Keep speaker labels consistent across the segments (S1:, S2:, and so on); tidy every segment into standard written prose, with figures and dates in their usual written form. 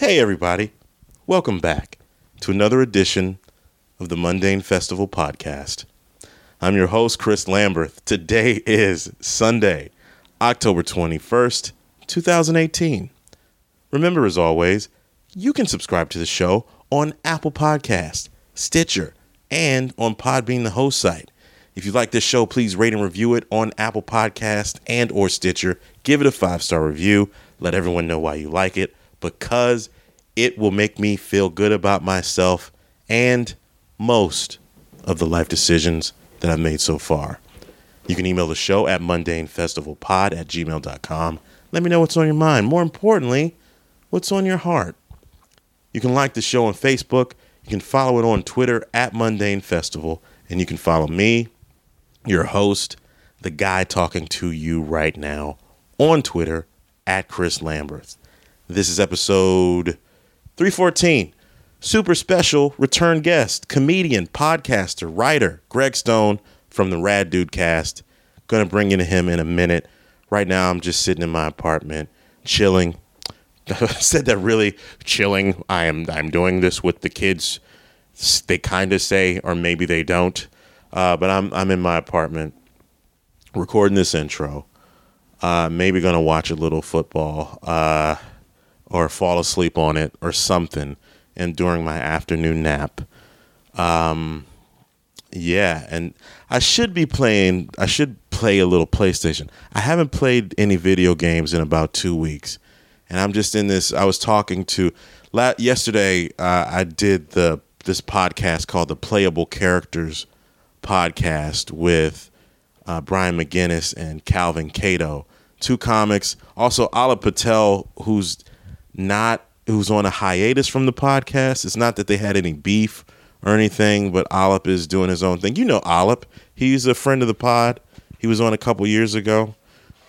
S1: Hey everybody, welcome back to another edition of the Mundane Festival podcast. I'm your host, Chris Lamberth. Today is Sunday, October 21st, 2018. Remember, as always, you can subscribe to the show on Apple Podcasts, Stitcher, and on Podbean, the host site. If you like this show, please rate and review it on Apple Podcasts and or Stitcher. Give it a 5-star review. Let everyone know why you like it, because it will make me feel good about myself and most of the life decisions that I've made so far. You can email the show at mundanefestivalpod@gmail.com. Let me know what's on your mind. More importantly, what's on your heart. You can like the show on Facebook. You can follow it on Twitter at Mundane Festival. And you can follow me, your host, the guy talking to you right now, on Twitter at Chris Lamberth. This is episode 314. Super special return guest, comedian, podcaster, writer, Greg Stone from the Rad Dude Cast. Going to bring in him in a minute. Right now, I'm just sitting in my apartment, chilling. I said that really chilling. I'm doing this with the kids. They kind of say, or maybe they don't. But I'm in my apartment recording this intro. Maybe going to watch a little football or fall asleep on it or something. And during my afternoon nap. Yeah, and I should play a little PlayStation. I haven't played any video games in about 2 weeks. And I'm just in this, I was talking to, yesterday I did this podcast called the Playable Characters podcast with Brian McGinnis and Calvin Cato, two comics. Also, Alip Patel, who's on a hiatus from the podcast. It's not that they had any beef or anything, but Alip is doing his own thing. You know Alip. He's a friend of the pod. He was on a couple years ago.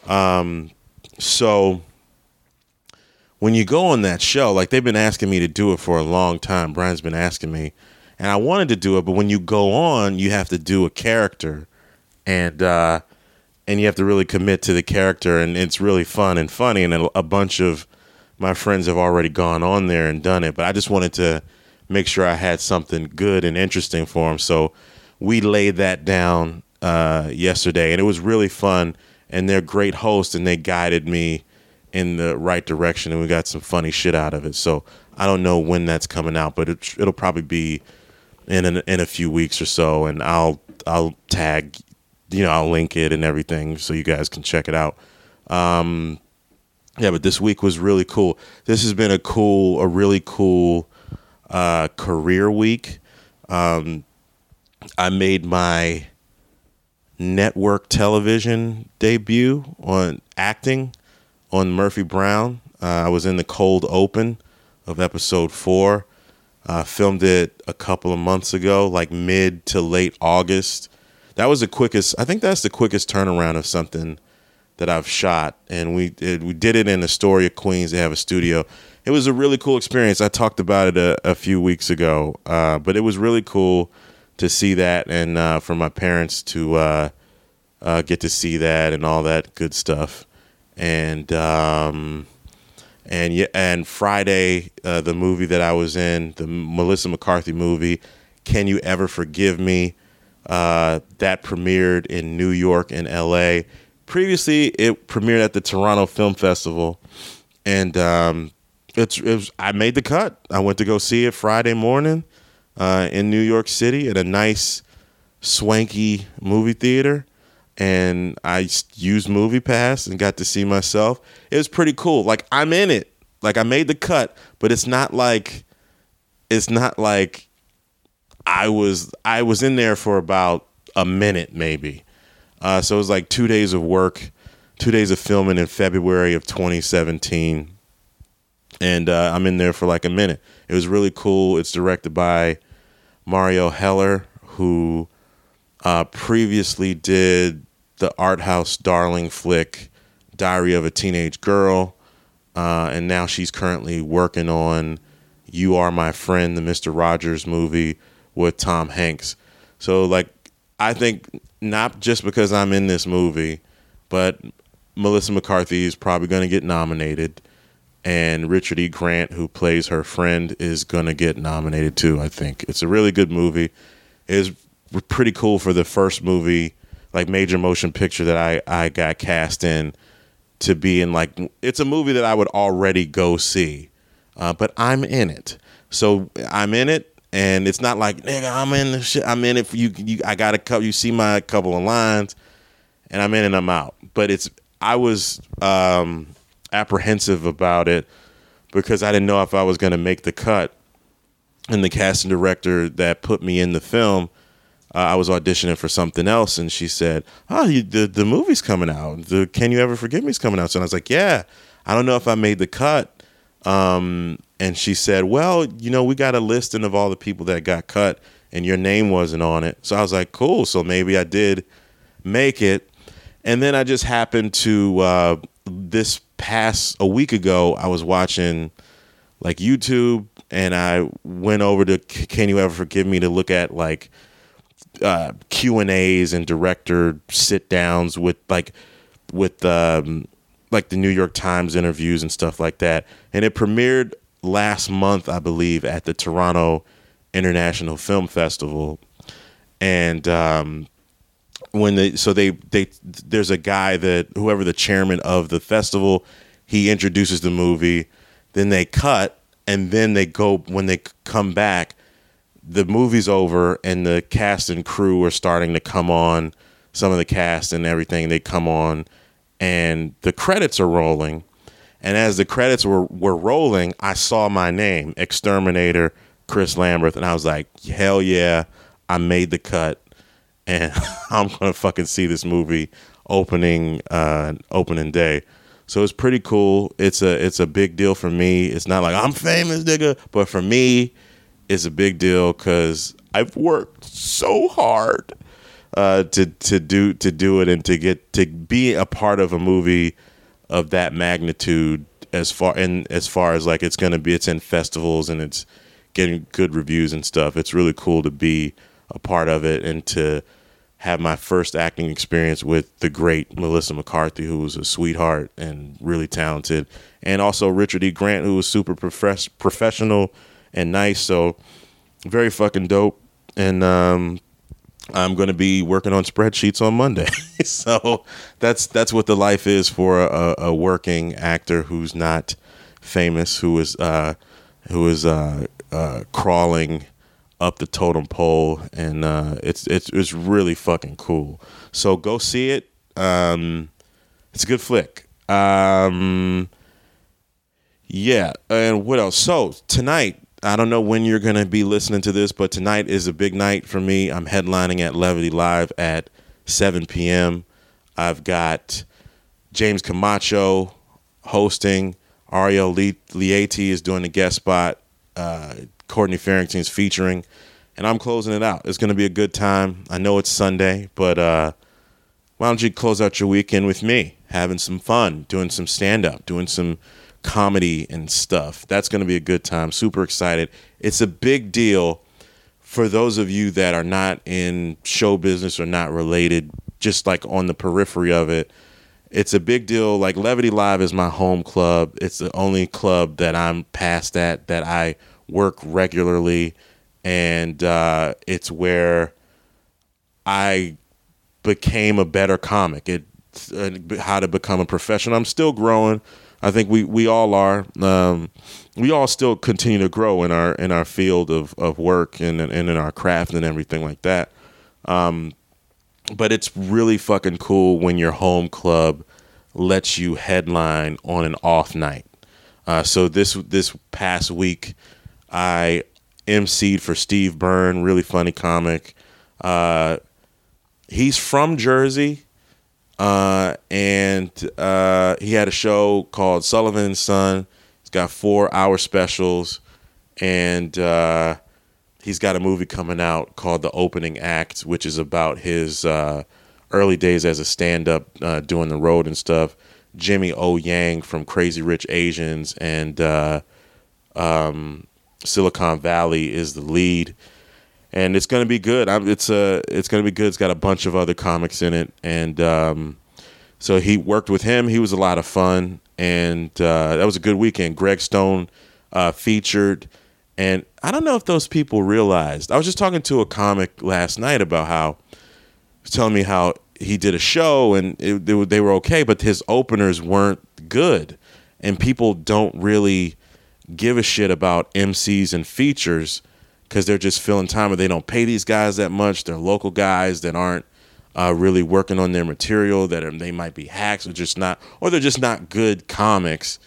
S1: So when you go on that show, like they've been asking me to do it for a long time. Brian's been asking me. And I wanted to do it, but when you go on, you have to do a character. And you have to really commit to the character. And it's really fun and funny. And a bunch of my friends have already gone on there and done it, but I just wanted to make sure I had something good and interesting for them. So we laid that down yesterday, and it was really fun. And they're great hosts, and they guided me in the right direction, and we got some funny shit out of it. So I don't know when that's coming out, but it'll probably be in a few weeks or so, and I'll tag, I'll link it and everything so you guys can check it out. Yeah, but this week was really cool. This has been a really cool career week. I made my network television debut on acting on Murphy Brown. I was in the cold open of episode 4. Filmed it a couple of months ago, like mid to late August. That was the quickest. I think that's the quickest turnaround of something that I've shot, and we did it in Astoria, Queens. They have a studio. It was a really cool experience. I talked about it a few weeks ago, but it was really cool to see that, and for my parents to get to see that and all that good stuff. And Friday, the movie that I was in, the Melissa McCarthy movie, Can You Ever Forgive Me? That premiered in New York and L.A. Previously, it premiered at the Toronto Film Festival, and I made the cut. I went to go see it Friday morning in New York City at a nice, swanky movie theater, and I used MoviePass and got to see myself. It was pretty cool. Like, I'm in it. Like, I made the cut, but it's not like I was in there for about a minute, maybe. So it was like 2 days of work, 2 days of filming in February of 2017. And I'm in there for like a minute. It was really cool. It's directed by Mario Heller, who previously did the art house darling flick Diary of a Teenage Girl. And now she's currently working on You Are My Friend, the Mr. Rogers movie with Tom Hanks. So, like, I think not just because I'm in this movie, but Melissa McCarthy is probably going to get nominated. and Richard E. Grant, who plays her friend, is gonna get nominated too. I think it's a really good movie. It's pretty cool for the first movie, like major motion picture that I got cast in, to be in. Like, it's a movie that I would already go see, but I'm in it. So I'm in it, and it's not like, nigga, I'm in the shit. I'm in it for you. I got a couple. You see my couple of lines, and I'm in and I'm out. But I was apprehensive about it because I didn't know if I was going to make the cut. And the casting director that put me in the film, I was auditioning for something else, and she said, "Oh, the movie's coming out. The Can You Ever Forgive Me is coming out." So I was like, "Yeah, I don't know if I made the cut." And she said, "Well, we got a listing of all the people that got cut, and your name wasn't on it." So I was like, "Cool." So maybe I did make it. And then I just happened to a week ago, I was watching like YouTube, and I went over to Can You Ever Forgive Me to look at like Q&As and director sit downs with the New York Times interviews and stuff like that. And it premiered last month, I believe, at the Toronto International Film Festival. And there's a guy that, whoever the chairman of the festival, he introduces the movie, then they cut, and then when they come back, the movie's over and the cast and crew are starting to come on. Some of the cast and everything, they come on, and the credits are rolling. And as the credits were rolling, I saw my name, Exterminator Chris Lambert, and I was like, hell yeah, I made the cut, and I'm gonna fucking see this movie opening day. So it's pretty cool. It's a big deal for me. It's not like I'm famous, nigga, but for me, it's a big deal because I've worked so hard to do it, and to be a part of a movie of that magnitude. As far as like it's in festivals and it's getting good reviews and stuff. It's really cool to be a part of it and to have my first acting experience with the great Melissa McCarthy, who was a sweetheart and really talented, and also Richard E. Grant, who was super professional and nice. So very fucking dope. And I'm going to be working on spreadsheets on Monday. So that's what the life is for a working actor who's not famous, who is crawling up the totem pole, and it's really fucking cool. So go see it. It's a good flick. Yeah. And what else? So tonight, I don't know when you're going to be listening to this, but tonight is a big night for me. I'm headlining at Levity Live at 7 p.m. I've got James Camacho hosting. Ariel Lieti is doing the guest spot. Courtney Farrington's featuring. And I'm closing it out. It's going to be a good time. I know it's Sunday, but why don't you close out your weekend with me? Having some fun, doing some stand-up, doing some comedy and stuff. That's going to be a good time. Super excited. It's a big deal for those of you that are not in show business or not related, just like on the periphery of it. It's a big deal. Like Levity Live is my home club. It's the only club that I'm past that I work regularly, and it's where I became a better comic. It's how to become a professional. I'm still growing. I think we all are. We all still continue to grow in our field of work and in our craft and everything like that. But it's really fucking cool when your home club lets you headline on an off night. So this past week, I emceed for Steve Byrne, really funny comic. He's from Jersey. And he had a show called Sullivan and Son. He's got 4-hour specials, and he's got a movie coming out called The Opening Act, which is about his early days as a stand-up, doing the road and stuff. Jimmy O. Yang from Crazy Rich Asians and Silicon Valley is the lead. And it's going to be good. It's going to be good. It's got a bunch of other comics in it. And So he worked with him. He was a lot of fun, and that was a good weekend. Greg Stone featured, and I don't know if those people realized. I was just talking to a comic last night about how he was telling me how he did a show and they were okay, but his openers weren't good, and people don't really give a shit about MCs and features because they're just filling time, and they don't pay these guys that much. They're local guys that aren't really working on their material, they might be hacks or they're just not good comics,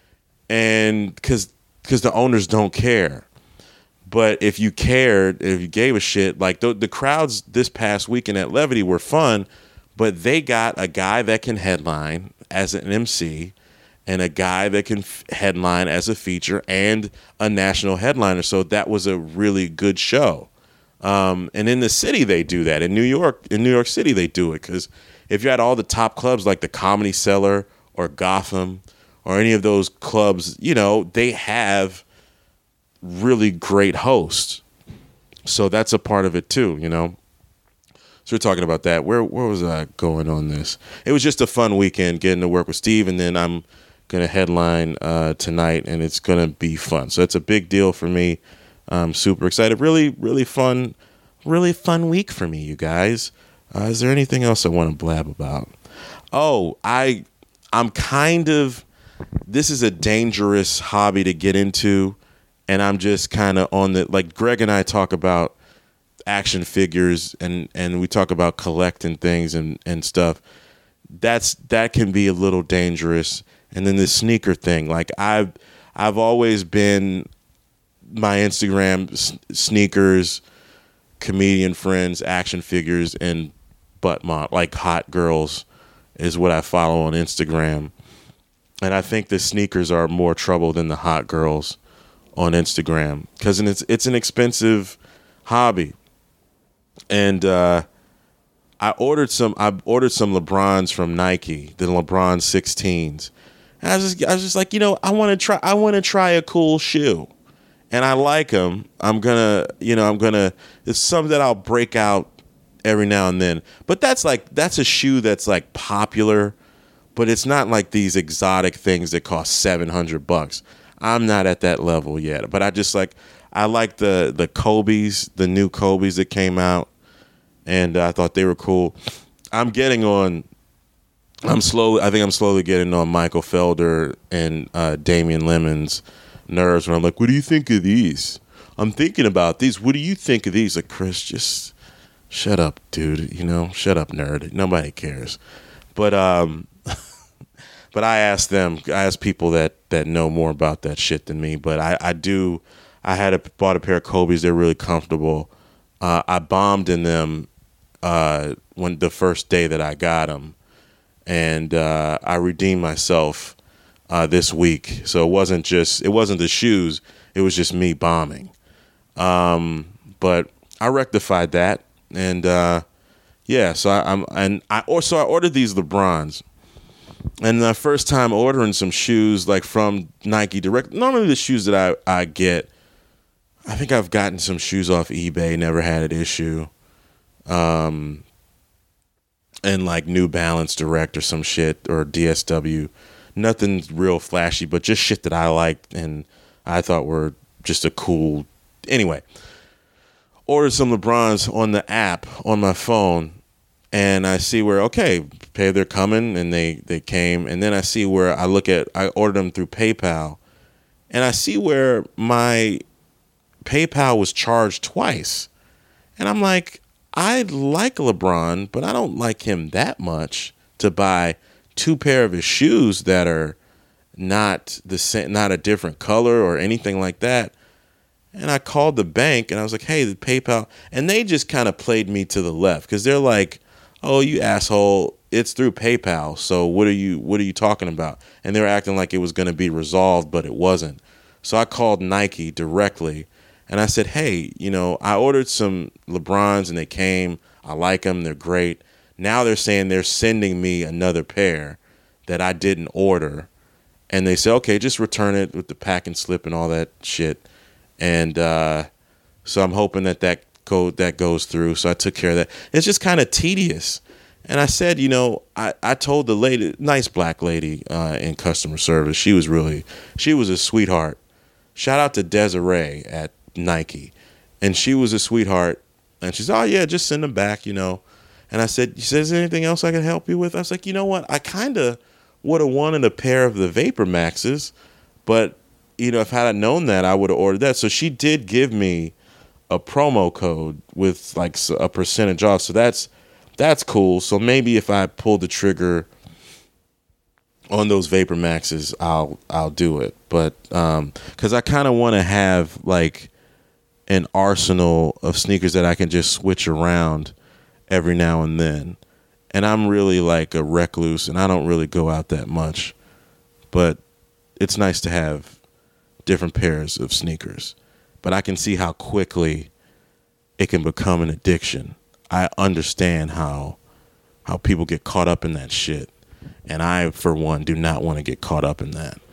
S1: and because the owners don't care. But if you cared, if you gave a shit, like the crowds this past weekend at Levity were fun, but they got a guy that can headline as an MC and a guy that can headline as a feature and a national headliner. So that was a really good show. And in the city, they do that. In New York City, they do it. Because if you're at all the top clubs like the Comedy Cellar or Gotham or any of those clubs, they have really great hosts. So that's a part of it too, So we're talking about that. Where was I going on this? It was just a fun weekend getting to work with Steve, and then I'm going to headline tonight, and it's going to be fun. So it's a big deal for me. I'm super excited. Really, really fun week for me, you guys. Is there anything else I want to blab about? Oh, I'm kind of, this is a dangerous hobby to get into, and I'm just kind of on the, like Greg and I talk about action figures and we talk about collecting things and stuff. That can be a little dangerous. And then the sneaker thing, like I've always been, my Instagram sneakers, comedian friends, action figures, and butt mod, like hot girls is what I follow on Instagram. And I think the sneakers are more trouble than the hot girls on Instagram because it's an expensive hobby. And I ordered some LeBrons from Nike, the LeBron 16s. And I was just like, I want to try a cool shoe. And I like them. I'm gonna, it's something that I'll break out every now and then. But that's a shoe that's like popular, but it's not like these exotic things that cost $700. I'm not at that level yet. But I like the Kobe's, the new Kobe's that came out, and I thought they were cool. I think I'm slowly getting on Michael Felder and Damian Lemon's nerves when I'm like, what do you think of these? I'm thinking about these. What do you think of these? Like, Chris, just shut up, dude. Shut up, nerd. Nobody cares. But but I asked people that know more about that shit than me. But I bought a pair of Kobe's. They're really comfortable. I bombed in them when the first day that I got them, and I redeemed myself this week. So it wasn't the shoes. It was just me bombing. But I rectified that, and so I ordered these LeBrons. And the first time ordering some shoes like from Nike Direct, normally the shoes that I get, I think I've gotten some shoes off eBay, never had an issue. And like New Balance Direct or some shit, or DSW. Nothing real flashy, but just shit that I liked and I thought were just a cool. Anyway, ordered some LeBrons on the app on my phone, and I see where, okay, they're coming, and they came, and then I see where I ordered them through PayPal, and I see where my PayPal was charged twice, and I'm like, I like LeBron, but I don't like him that much to buy two pair of his shoes that are not the same, not a different color or anything like that. And I called the bank and I was like, hey, the PayPal, and they just kind of played me to the left because they're like, oh, you asshole, it's through PayPal, so what are you talking about? And they were acting like it was going to be resolved, but it wasn't. So I called Nike directly and I said, hey, I ordered some LeBrons and they came. I like them. They're great. Now they're saying they're sending me another pair that I didn't order. And they say, okay, just return it with the packing slip and all that shit. And so I'm hoping that goes through. So I took care of that. It's just kind of tedious And I said, I told the lady, nice black lady in customer service, she was a sweetheart. Shout out to Desiree at Nike. And she was a sweetheart. And she said, oh, yeah, just send them back, And I said, is there anything else I can help you with? I was like, you know what? I kind of would have wanted a pair of the Vapor Maxes. But, if I had known that, I would have ordered that. So she did give me a promo code with like a percentage off. So that's cool. So maybe if I pull the trigger on those Vapor Maxes, I'll do it. But because I kind of want to have like an arsenal of sneakers that I can just switch around every now and then. And I'm really like a recluse, and I don't really go out that much. But it's nice to have different pairs of sneakers. But I can see how quickly it can become an addiction. I understand how people get caught up in that shit. And I, for one, do not want to get caught up in that.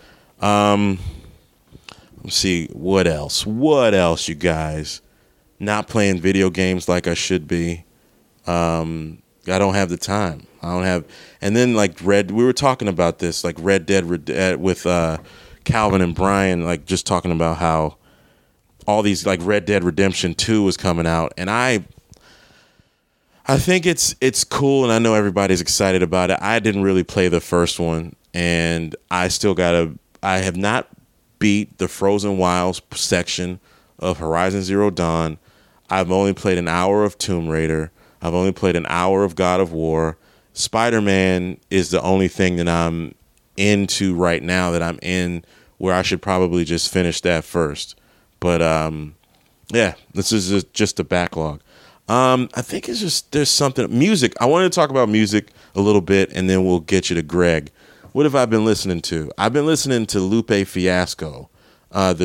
S1: Let's see, what else? What else, you guys? Not playing video games like I should be. I don't have the time. And then like we were talking about this, like Red Dead with Calvin and Brian, like just talking about how all these like Red Dead Redemption 2 was coming out, and I think it's cool, and I know everybody's excited about it. I didn't really play the first one, and I have not beat the Frozen Wilds section of Horizon Zero Dawn. I've only played an hour of Tomb Raider. I've only played an hour of God of War. Spider-Man is the only thing that I'm into right now, that I'm in where I should probably just finish that first. But yeah, this is just a backlog. I think it's just there's something music. I wanted to talk about music a little bit, and then we'll get you to Greg. What have I been listening to? I've been listening to Lupe Fiasco, the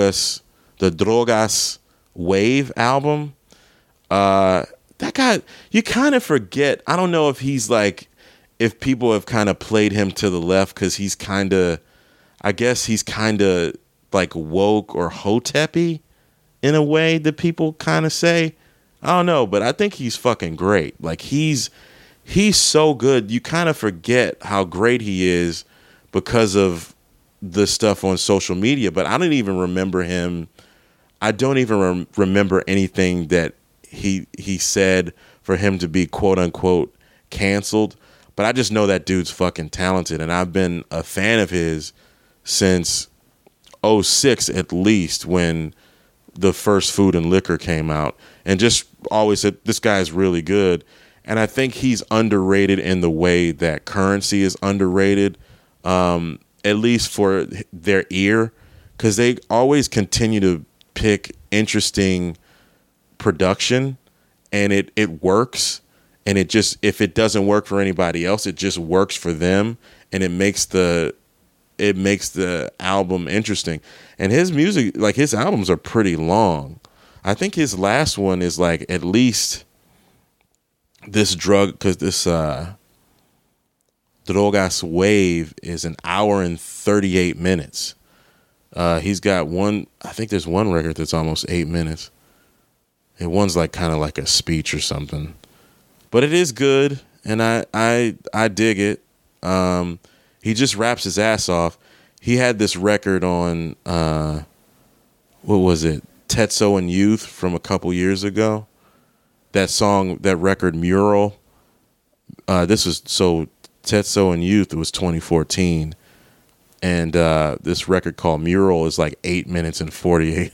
S1: Drogas Wave album. That guy, you kind of forget. I don't know if he's like, if people have kind of played him to the left, because he's kind of, I guess he's kind of like woke or hotep-y in a way that people kind of say. I don't know, but I think he's fucking great. Like he's so good. You kind of forget how great he is because of the stuff on social media. But I don't even remember him. I don't even remember anything that he said for him to be quote unquote canceled. But I just know that dude's fucking talented, and I've been a fan of his since 2006 at least, when the first Food and Liquor came out, and just always said this guy's really good. And I think he's underrated in the way that Currency is underrated, at least for their ear, because they always continue to pick interesting production, and it works. And it just, if it doesn't work for anybody else, it just works for them, and it makes the album interesting. And his music, like his albums are pretty long. I think his last one is like at least this Drogas Wave is an hour and 38 minutes. He's got I think there's one record that's almost 8 minutes. And one's like kind of like a speech or something. But it is good, and I dig it. He just raps his ass off. He had this record on, what was it? Tetsuo and Youth from a couple years ago. That record Mural. Tetsuo and Youth was 2014. And this record called Mural is like 8 minutes and 48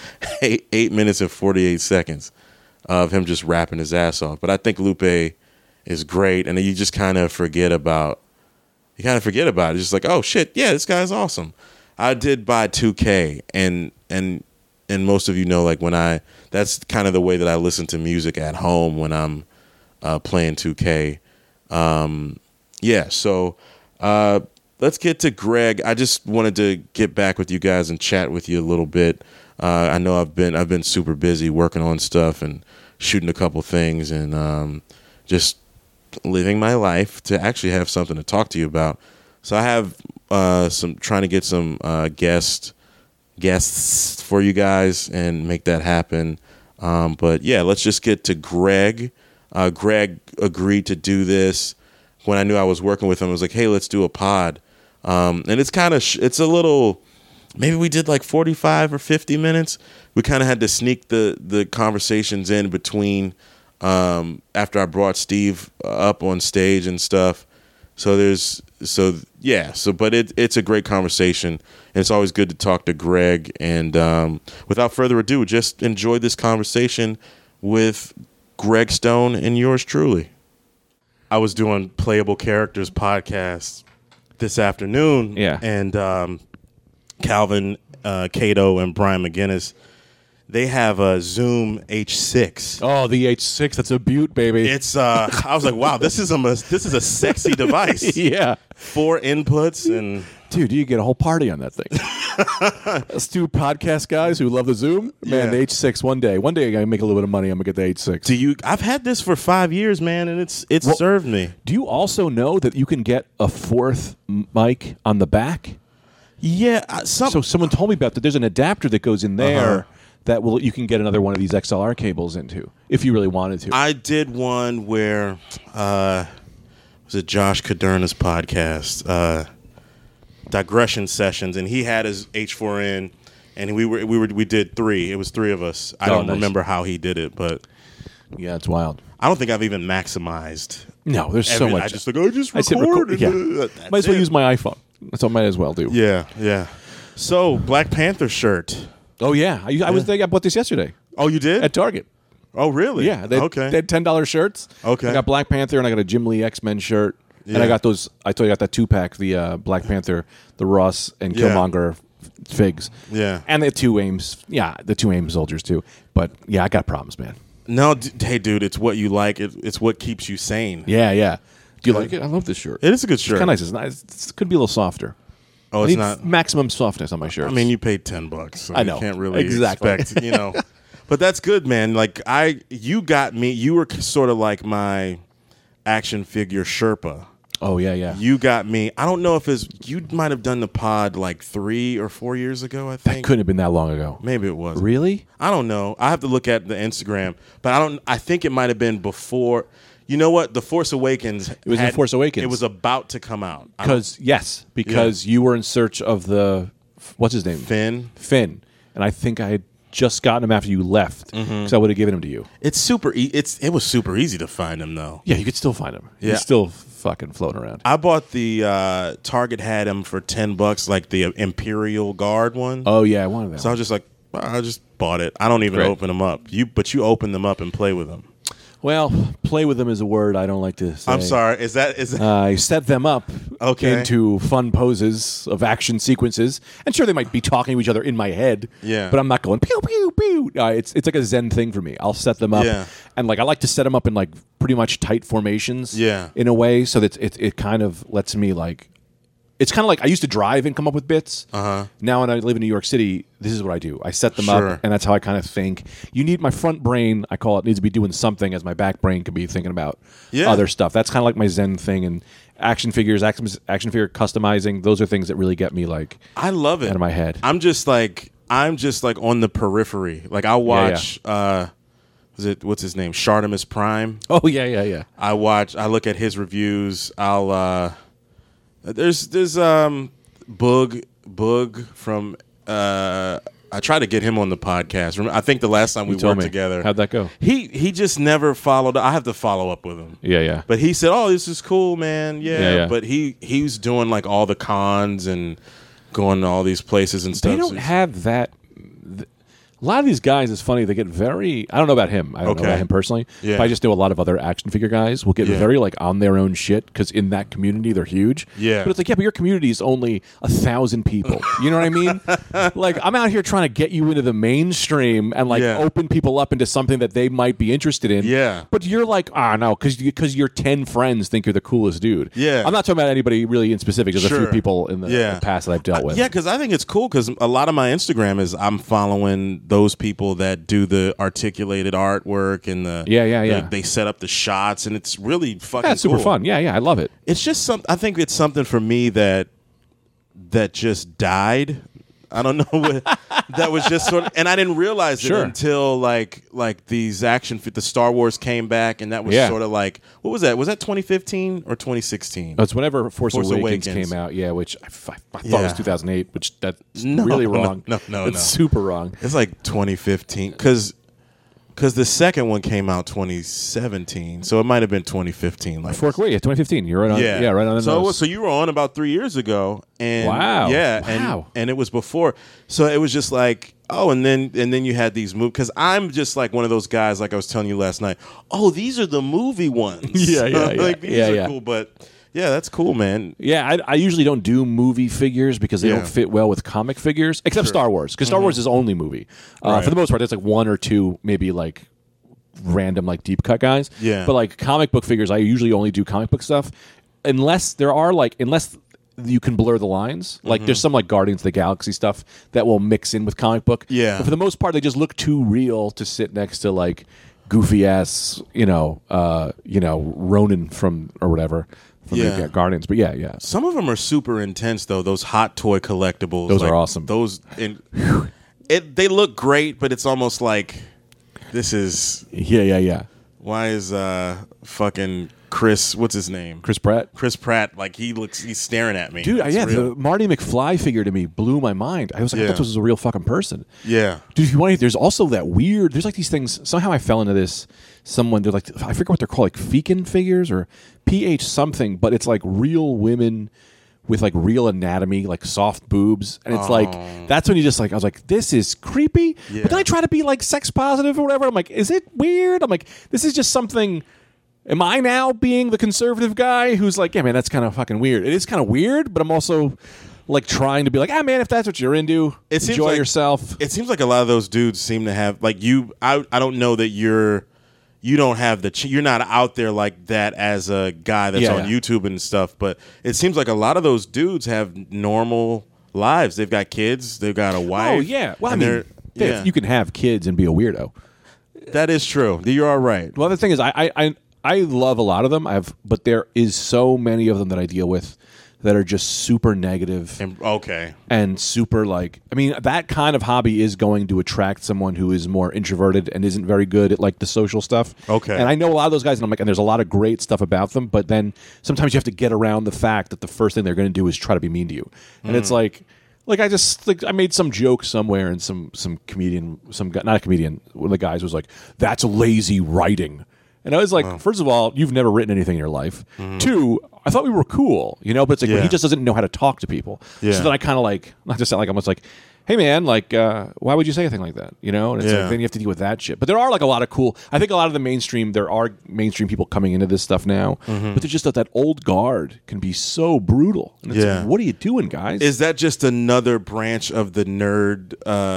S1: seconds of him just rapping his ass off. But I think Lupe is great, and you just kind of forget about it. It's just like, oh shit, yeah, this guy's awesome. I did buy 2K, and most of you know, like that's kind of the way that I listen to music at home when I'm playing 2K. Yeah, so let's get to Greg. I just wanted to get back with you guys and chat with you a little bit. I know I've been super busy working on stuff and shooting a couple things, and just living my life to actually have something to talk to you about. So I have trying to get some guests for you guys and make that happen. But yeah, let's just get to Greg. Greg agreed to do this when I knew I was working with him. I was like, hey, let's do a pod. And it's kind of, it's a little, maybe we did like 45 or 50 minutes. We kind of had to sneak the conversations in between after I brought Steve up on stage and stuff. But it's a great conversation, and it's always good to talk to Greg. And without further ado, just enjoy this conversation with Greg Stone and yours truly. I was doing Playable Characters podcast this afternoon, and Calvin Cato and Brian McGinnis, they have a Zoom H6.
S2: Oh, the H6, that's a beaut, baby.
S1: It's I was like, wow, this is a sexy device.
S2: Yeah.
S1: 4 inputs and
S2: dude, you get a whole party on that thing. Let's do podcast guys who love the Zoom. Man, the H6 one day I gotta make a little bit of money, I'm gonna get the H6.
S1: I've had this for 5 years, man, and it's served me.
S2: Do you also know that you can get a 4th mic on the back?
S1: Yeah,
S2: so someone told me about that. There's an adapter that goes in there that you can get another one of these XLR cables into if you really wanted to.
S1: I did one where was it Josh Caderna's podcast, Digression Sessions, and he had his H4n, and we did 3. It was 3 of us. I don't remember how he did it, but
S2: yeah, it's wild.
S1: I don't think I've even maximized.
S2: No, there's so much.
S1: I just record.
S2: Might as well use my iPhone. That's what I might as well do.
S1: Yeah. So, Black Panther shirt.
S2: Oh, yeah. I bought this yesterday.
S1: Oh, you did?
S2: At Target.
S1: Oh, really?
S2: Yeah. They had $10 shirts.
S1: Okay.
S2: I got Black Panther, and I got a Jim Lee X-Men shirt. Yeah. And I got those, I told you I got that 2-pack, the Black Panther, the Ross, and Killmonger figs.
S1: Yeah.
S2: And the 2 AIMs. Yeah, the 2 AIM soldiers, too. But, yeah, I got problems, man.
S1: No, hey, dude, it's what you like. It's what keeps you sane.
S2: Yeah. Do you like it? I love this shirt.
S1: It is a good shirt.
S2: It's kind of nice. It's nice. It could be a little softer.
S1: Oh, it's not
S2: maximum softness on my shirts.
S1: I mean, you paid $10, so
S2: I know.
S1: You can't really expect, But that's good, man. Like you got me. You were sort of like my action figure Sherpa.
S2: Oh yeah.
S1: You got me. I don't know if you might have done the pod like 3 or 4 years ago. I think
S2: that couldn't have been that long ago.
S1: Maybe it was.
S2: Really?
S1: I don't know. I have to look at the Instagram, but I think it might have been before. You know what? The Force Awakens.
S2: It was in Force Awakens.
S1: It was about to come out.
S2: Because you were in search of the what's his name? Finn. And I think I had just gotten him after you left, because I would have given him to you.
S1: It's super. It was super easy to find him though.
S2: Yeah, you could still find him.
S1: Yeah.
S2: He's still fucking floating around.
S1: I bought the Target had him for $10, like the Imperial Guard one.
S2: Oh yeah, I wanted that.
S1: So I was just like, I just bought it. I don't even open them up. But you open them up and play with them.
S2: Well, play with them is a word I don't like to say.
S1: I'm sorry. Is that?
S2: I set them up into fun poses of action sequences, and sure, they might be talking to each other in my head.
S1: Yeah.
S2: But I'm not going pew pew pew. It's like a Zen thing for me. I'll set them up, and like I like to set them up in like pretty much tight formations.
S1: Yeah.
S2: In a way, so that it kind of lets me like. It's kind of like I used to drive and come up with bits. Now when I live in New York City, this is what I do. I set them up, and that's how I kind of think. You need my front brain, I call it, needs to be doing something, as my back brain could be thinking about other stuff. That's kind of like my Zen thing. And action figures, action figure customizing, those are things that really get me like
S1: I love it
S2: out of my head.
S1: I'm just like on the periphery. Like I'll watch what's his name? Shartimus Prime.
S2: Oh yeah.
S1: I look at his reviews. There's Boog from I tried to get him on the podcast. I think the last time we worked together.
S2: How'd that go?
S1: He just never followed. I have to follow up with him.
S2: Yeah.
S1: But he said, "Oh, this is cool, man." Yeah. But he's doing like all the cons and going to all these places and stuff.
S2: They don't have that. A lot of these guys, it's funny, they get very... I don't know about him. I don't know about him personally. Yeah. But I just know a lot of other action figure guys will get very like on their own shit, because in that community, they're huge.
S1: Yeah.
S2: But it's like, but your community is only 1,000 people. You know what I mean? Like, I'm out here trying to get you into the mainstream and like open people up into something that they might be interested in.
S1: Yeah.
S2: But you're like, no, because your 10 friends think you're the coolest dude.
S1: Yeah.
S2: I'm not talking about anybody really in specific. There's a few people in the past that I've dealt with.
S1: Yeah, because I think it's cool, because a lot of my Instagram is I'm following those people that do the articulated artwork and they set up the shots, and it's really fucking
S2: it's super fun. Yeah, I love it.
S1: It's just I think it's something for me that just died. I don't know what that was just sort of, and I didn't realize it
S2: Sure.
S1: until like these the Star Wars came back, and that was sort of like, what was that? Was that 2015 or 2016?
S2: It's whenever Force Awakens came out, which I thought it was 2008, which that's really wrong.
S1: No,
S2: it's super wrong.
S1: It's like 2015 because the second one came out 2017, so it might have been 2015. Like
S2: Force Awakens, 2015. You're right on. Yeah, right on the nose.
S1: So you were on about 3 years ago, and
S2: wow,
S1: and it was before. So it was just like, oh, and then you had these movies, because I'm just like one of those guys, like I was telling you last night. Oh, these are the movie ones. Like these are cool, but. Yeah, that's cool, man.
S2: Yeah, I usually don't do movie figures because they don't fit well with comic figures, except Star Wars, because Star Wars is only movie. For the most part, there's like one or two, maybe like random like deep cut guys.
S1: Yeah.
S2: But like comic book figures, I usually only do comic book stuff, unless you can blur the lines. Like there's some like Guardians of the Galaxy stuff that will mix in with comic book.
S1: Yeah.
S2: But for the most part, they just look too real to sit next to like goofy ass, Ronin from or whatever. From the Guardians, but yeah.
S1: Some of them are super intense, though. Those hot toy collectibles,
S2: those are awesome.
S1: Those, they look great, but it's almost like this is
S2: yeah.
S1: Why is fucking Chris? What's his name?
S2: Chris Pratt.
S1: Chris Pratt, like he's staring at me,
S2: dude. The Marty McFly figure to me blew my mind. I was like, I thought this was a real fucking person.
S1: Yeah,
S2: dude. If you want, there's also that weird. There's like these things. Somehow I fell into this. They're like, I forget what they're called, like Fekin figures or PH something, but it's like real women with like real anatomy, like soft boobs, and it's like that's when you just like I was like, this is creepy. Yeah. But then I try to be like sex positive or whatever. I'm like, is it weird? I'm like, this is just something. Am I now being the conservative guy who's like, yeah, man, that's kind of fucking weird. It is kind of weird, but I'm also like trying to be like, man, if that's what you're into, enjoy yourself.
S1: It seems like a lot of those dudes seem to have like you. I don't know that you don't have you're not out there like that as a guy that's on YouTube and stuff, but it seems like a lot of those dudes have normal lives. They've got kids, they've got a wife.
S2: Oh yeah, well, I mean, you can have kids and be a weirdo.
S1: That is true. You're all right.
S2: Well, the thing is, I love a lot of them. But there is so many of them that I deal with that are just super negative and super like, I mean, that kind of hobby is going to attract someone who is more introverted and isn't very good at like the social stuff.
S1: Okay.
S2: And I know a lot of those guys, and I'm like, and there's a lot of great stuff about them, but then sometimes you have to get around the fact that the first thing they're going to do is try to be mean to you. And it's like I made some joke somewhere, and some comedian, some guy, not a comedian, one of the guys was like, that's lazy writing. And I was like, first of all, you've never written anything in your life. Mm-hmm. Two, I thought we were cool, but it's like he just doesn't know how to talk to people. Yeah. So then I kind of like, not just like, I'm almost like, hey man, like, why would you say a thing like that? And it's like, then you have to deal with that shit. But there are like a lot of cool, I think a lot of there are mainstream people coming into this stuff now, but they're just that old guard can be so brutal. And it's like, what are you doing, guys?
S1: Is that just another branch of the nerd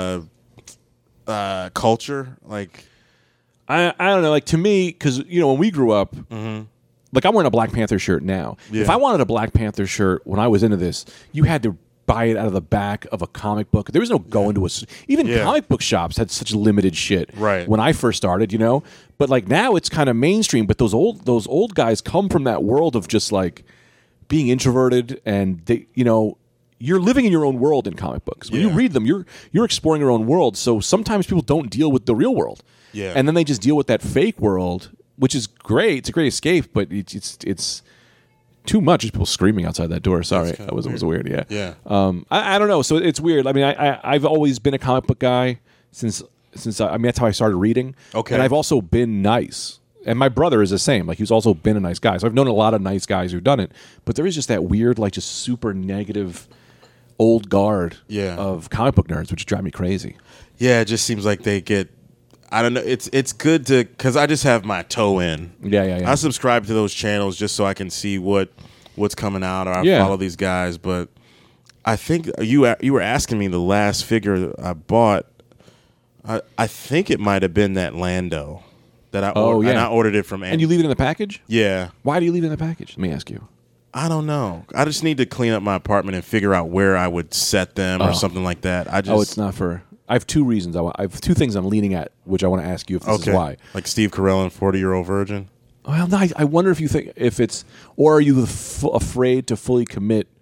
S1: culture? Like,
S2: I don't know. Like to me, because when we grew up, like I'm wearing a Black Panther shirt now. Yeah. If I wanted a Black Panther shirt when I was into this, you had to buy it out of the back of a comic book. There was no going to comic book shops had such limited shit.
S1: Right.
S2: When I first started, but like now it's kind of mainstream. But those old guys come from that world of just like being introverted, and they, you're living in your own world in comic books. When you read them, you're exploring your own world. So sometimes people don't deal with the real world.
S1: Yeah.
S2: And then they just deal with that fake world, which is great. It's a great escape, but it's too much. Just people screaming outside that door. Sorry, that was weird. Yeah.
S1: Yeah.
S2: I don't know. So it's weird. I mean, I've always been a comic book guy since that's how I started reading.
S1: Okay.
S2: And I've also been nice. And my brother is the same. Like he's also been a nice guy. So I've known a lot of nice guys who've done it. But there is just that weird, like just super negative old guard of comic book nerds, which drive me crazy.
S1: Yeah, it just seems like they get. I don't know. It's good to, because I just have my toe in.
S2: Yeah.
S1: I subscribe to those channels just so I can see what's coming out, or I follow these guys. But I think you were asking me the last figure I bought. I think it might have been that Lando that I ordered. And I ordered it from.
S2: And you leave it in the package?
S1: Yeah.
S2: Why do you leave it in the package? Let me ask you.
S1: I don't know. I just need to clean up my apartment and figure out where I would set them or something like that.
S2: It's not for. I have two reasons. I have two things I'm leaning at, which I want to ask you if this is why.
S1: Like Steve Carell and 40-Year-Old Virgin?
S2: Well, no, I wonder if you think if it's, or are you afraid to fully commit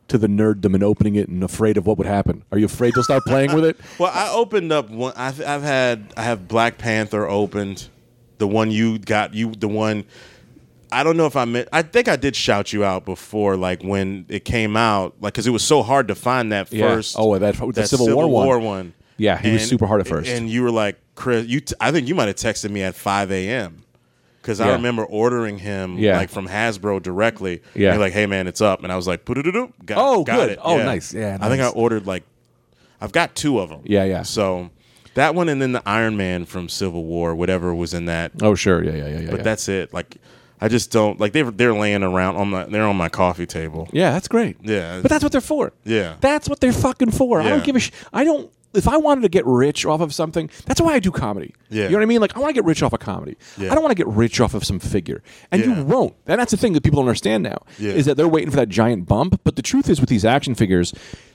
S2: to the nerddom and opening it and afraid of what would happen? Are you afraid you'll start playing with it?
S1: Well, I opened up one. I have Black Panther opened. The one you got, the one. I don't know if I think I did shout you out before, like when it came out, like because it was so hard to find that first.
S2: Oh, that Civil War one. Yeah, he was super hard at first.
S1: And you were like, Chris, I think you might have texted me at 5 a.m. Because I remember ordering him like from Hasbro directly. Yeah, you're like, hey man, it's up, and I was like, got
S2: good.
S1: it.
S2: Oh, nice. Yeah, nice.
S1: I think I ordered I've got 2 of them.
S2: Yeah.
S1: So that one, and then the Iron Man from Civil War, whatever was in that.
S2: Oh sure, yeah.
S1: But that's it. Like, I just don't like they're laying around they're on my coffee table.
S2: Yeah, that's great.
S1: Yeah,
S2: but that's what they're for.
S1: Yeah,
S2: that's what they're fucking for.
S1: Yeah.
S2: I don't give a I don't. If I wanted to get rich off of something, that's why I do comedy.
S1: Yeah.
S2: You know what I mean? Like, I want to get rich off of comedy.
S1: Yeah.
S2: I don't want to get rich off of some figure. And you won't. And that's the thing that people don't understand now, is that they're waiting for that giant bump. But the truth is, with these action figures,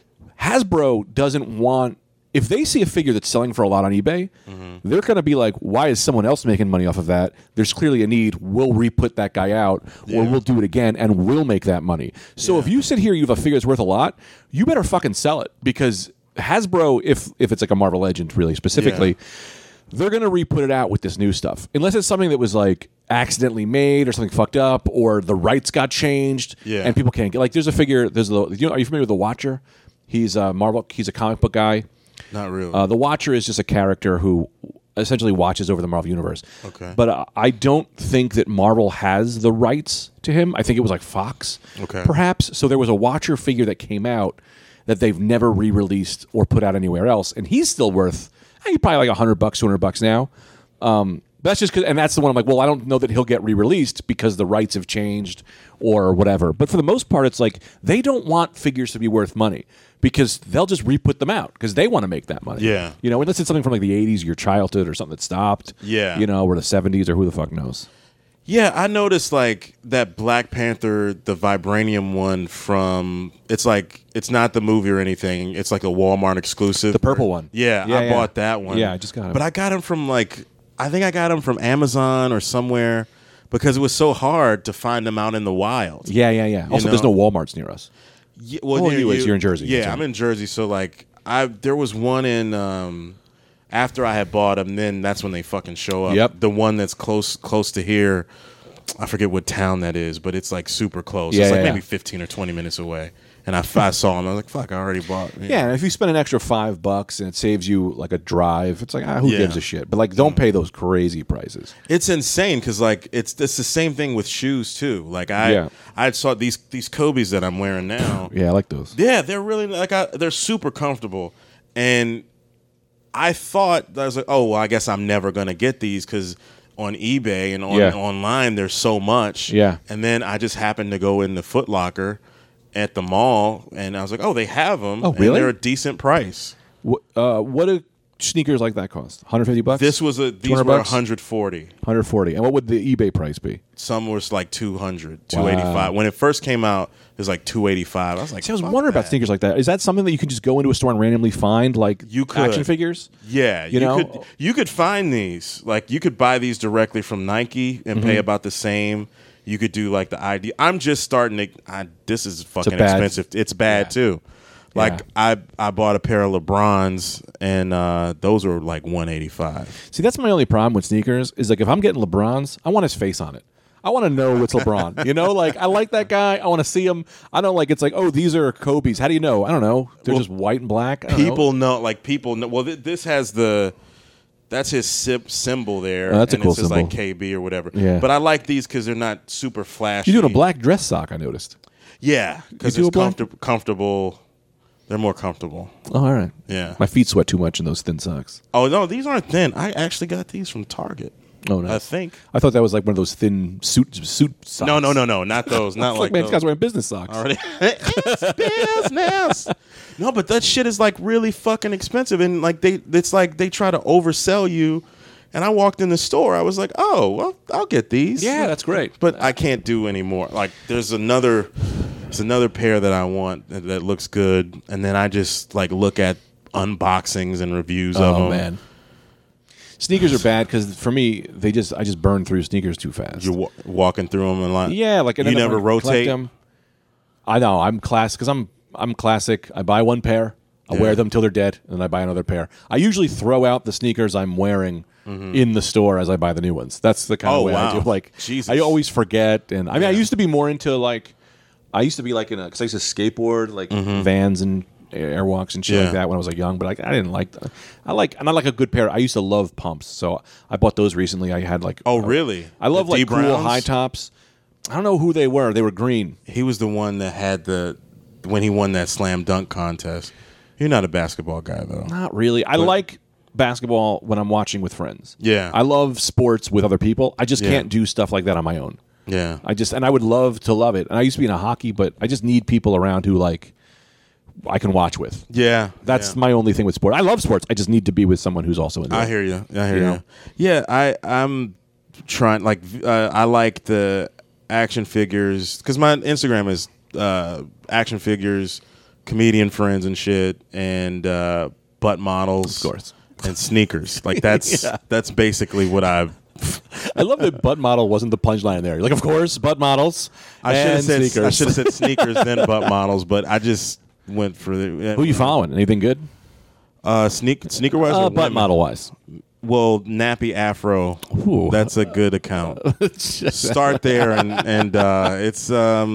S2: Hasbro doesn't want... If they see a figure that's selling for a lot on eBay, they're going to be like, why is someone else making money off of that? There's clearly a need. We'll re-put that guy out, or we'll do it again, and we'll make that money. So if you sit here, you have a figure that's worth a lot, you better fucking sell it, because Hasbro, if it's like a Marvel Legend really specifically, they're going to re-put it out with this new stuff. Unless it's something that was like accidentally made or something fucked up, or the rights got changed and people can't get... Like, there's a figure... are you familiar with The Watcher? He's a comic book guy.
S1: Not really.
S2: The Watcher is just a character who essentially watches over the Marvel Universe.
S1: Okay.
S2: But I don't think that Marvel has the rights to him. I think it was like Fox, perhaps. So there was a Watcher figure that came out that they've never re-released or put out anywhere else, and he's still worth probably like $100, $200 now. That's just and that's the one I'm like, well, I don't know that he'll get re-released because the rights have changed or whatever. But for the most part, it's like they don't want figures to be worth money because they'll just re-put them out because they want to make that money.
S1: Yeah.
S2: You know, unless it's something from like the 80s, your childhood, or something that stopped.
S1: Yeah.
S2: You know, or the 70s, or who the fuck knows.
S1: Yeah, I noticed like that Black Panther, the vibranium one from, it's like, it's not the movie or anything. It's like a Walmart exclusive.
S2: The purple one.
S1: Yeah, I bought that one.
S2: Yeah, I just got it.
S1: But I got him from I think I got him from Amazon or somewhere because it was so hard to find them out in the wild.
S2: Yeah. Also, there's no Walmarts near us.
S1: Yeah, well,
S2: anyways, you're in Jersey.
S1: Yeah, I'm in Jersey. So like, there was one in, after I had bought them, then that's when they fucking show up.
S2: Yep.
S1: The one that's close to here, I forget what town that is, but it's like super close.
S2: Yeah,
S1: it's like maybe 15 or 20 minutes away. And I saw them. I was like, fuck, I already bought.
S2: Yeah, and if you spend an extra $5 and it saves you like a drive, it's like, who gives a shit? But like, don't pay those crazy prices.
S1: It's insane because like it's the same thing with shoes too. Like I saw these Kobe's that I'm wearing now.
S2: Yeah, I like those.
S1: Yeah, they're really they're super comfortable. And I thought, I was like, oh well, I guess I'm never gonna get these because on eBay and online there's so much.
S2: Yeah.
S1: And then I just happened to go in the Foot Locker at the mall, and I was like, "Oh, they have them.
S2: Oh, really?
S1: And they're a decent price."
S2: What do sneakers like that cost? $150?
S1: These were $140.
S2: $140. And what would the eBay price be?
S1: Some was like $200, $285. When it first came out, it was like $285. I was like,
S2: I was wondering about sneakers like that. Is that something that you can just go into a store and randomly find, like action figures?
S1: Yeah, you could find these. Like you could buy these directly from Nike and pay about the same. You could do like the ID. I'm just starting to. This is fucking expensive. It's bad too. Like I bought a pair of LeBrons and those are like $185.
S2: See, that's my only problem with sneakers. Is like if I'm getting LeBrons, I want his face on it. I want to know it's LeBron. You know, like I like that guy. I want to see him. I don't like. It's like, oh, these are Kobe's. How do you know? I don't know. They're just white and black.
S1: People know. Well, this has the. That's his symbol there.
S2: Oh, that's
S1: and
S2: a cool
S1: it says
S2: symbol.
S1: like KB or whatever.
S2: Yeah.
S1: But I like these because they're not super flashy.
S2: You're doing a black dress sock, I noticed.
S1: Yeah, because it's comfortable. They're more comfortable.
S2: Oh, all right.
S1: Yeah.
S2: My feet sweat too much in those thin socks.
S1: Oh, no, these aren't thin. I actually got these from Target.
S2: Oh, no.
S1: I think.
S2: I thought that was like one of those thin suit socks.
S1: No. Not those. Not like
S2: man,
S1: those.
S2: this guy's wearing business socks.
S1: It's business. No, but that shit is like really fucking expensive, and like it's like they try to oversell you. And I walked in the store. I was like, oh, well, I'll get these.
S2: Yeah, that's great.
S1: But I can't do anymore. Like there's another pair that I want that looks good, and then I just like look at unboxings and reviews of them. Oh man.
S2: Sneakers are bad because for me, I just burn through sneakers too fast.
S1: You're walking through them a lot.
S2: Yeah, like
S1: you never rotate
S2: them. I know I'm class because I'm I'm classic. I buy one pair. I wear them till they're dead, and then I buy another pair. I usually throw out the sneakers I'm wearing in the store as I buy the new ones. That's the kind of way I do. Like,
S1: Jesus.
S2: I always forget, and I mean, I used to be more into like, because I used to skateboard like Vans and Airwalks and shit like that when I was like young. But I didn't like that. And I like a good pair. I used to love pumps, so I bought those recently. I had like,
S1: really?
S2: I love
S1: the
S2: like cool
S1: D-Browns?
S2: high tops. I don't know who they were. They were green.
S1: He was the one that had when he won that slam dunk contest. You're not a basketball guy, though.
S2: Not really. I like basketball when I'm watching with friends.
S1: Yeah.
S2: I love sports with other people. I just can't do stuff like that on my own.
S1: Yeah.
S2: And I would love to love it. And I used to be in hockey, but I just need people around who like I can watch with.
S1: Yeah.
S2: That's my only thing with sport. I love sports. I just need to be with someone who's also into it.
S1: I hear you. Yeah, I'm trying, like, I like the action figures, because my Instagram is action figures, comedian friends and shit, and butt models,
S2: of course,
S1: and sneakers. Like that's that's basically what I've.
S2: I love that butt model wasn't the punchline there. Like, of course, butt models.
S1: I should have said
S2: sneakers.
S1: I should have said sneakers then butt models, but I just went for the.
S2: Who you following? Anything good?
S1: Sneaker wise, or
S2: butt model wise.
S1: Well, Nappy Afro.
S2: Ooh.
S1: That's a good account. Start there, and it's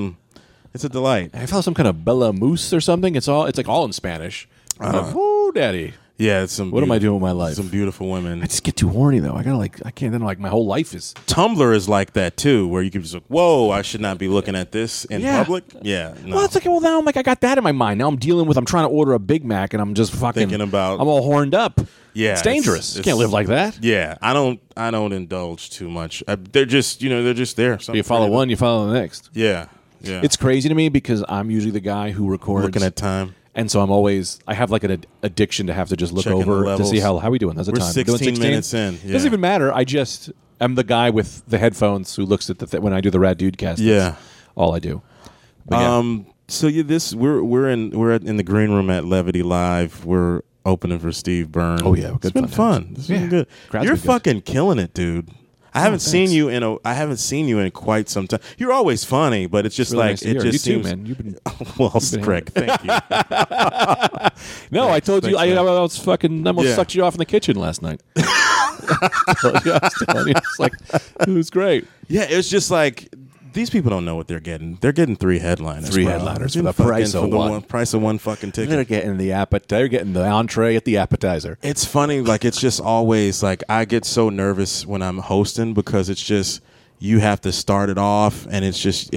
S1: a delight.
S2: I found some kind of Bella Moose or something. It's like all in Spanish. Oh, daddy.
S1: Yeah, it's some.
S2: What am I doing with my life?
S1: Some beautiful women.
S2: I just get too horny though. I can't. Then my whole life is.
S1: Tumblr is like that too, where you can just like, whoa, I should not be looking at this in public. Yeah. No.
S2: Well, it's like, well, now I'm like, I got that in my mind. Now I'm trying to order a Big Mac, and I'm just fucking
S1: thinking about.
S2: I'm all horned up.
S1: Yeah,
S2: it's dangerous. You can't live like that.
S1: Yeah, I don't indulge too much. They're just there.
S2: You follow one, you follow the next.
S1: Yeah.
S2: It's crazy to me because I'm usually the guy who records,
S1: looking at time.
S2: And so I have like an addiction to have to just look
S1: Checking
S2: over to see how we doing. That's the
S1: We're
S2: time.
S1: 16 minutes in. Yeah.
S2: It doesn't even matter. I'm the guy with the headphones who looks at when I do the Rad Dude cast.
S1: Yeah.
S2: That's all I do. But
S1: So we're in the green room at Levity Live. We're opening for Steve Byrne.
S2: Oh yeah,
S1: it's been fun. It's been good.
S2: Crowd's
S1: You're
S2: been good.
S1: fucking killing it, dude. I haven't seen you in quite some time. You're always funny, but it's just
S2: really
S1: like
S2: nice to
S1: it
S2: hear.
S1: just
S2: you
S1: seems.
S2: too, man. You've been
S1: well, Greg, thank you.
S2: No, I told you
S1: Thanks,
S2: I
S1: man.
S2: almost sucked you off in the kitchen last night. I was telling you, it's like it was great.
S1: Yeah, it was just like these people don't know what they're getting. They're getting 3 headliners.
S2: Three
S1: bro.
S2: headliners for
S1: They're
S2: the price of one.
S1: Price of one fucking ticket.
S2: They're getting they're getting the entree at the appetizer.
S1: It's funny, like it's just always like I get so nervous when I'm hosting because it's just you have to start it off, and it's just.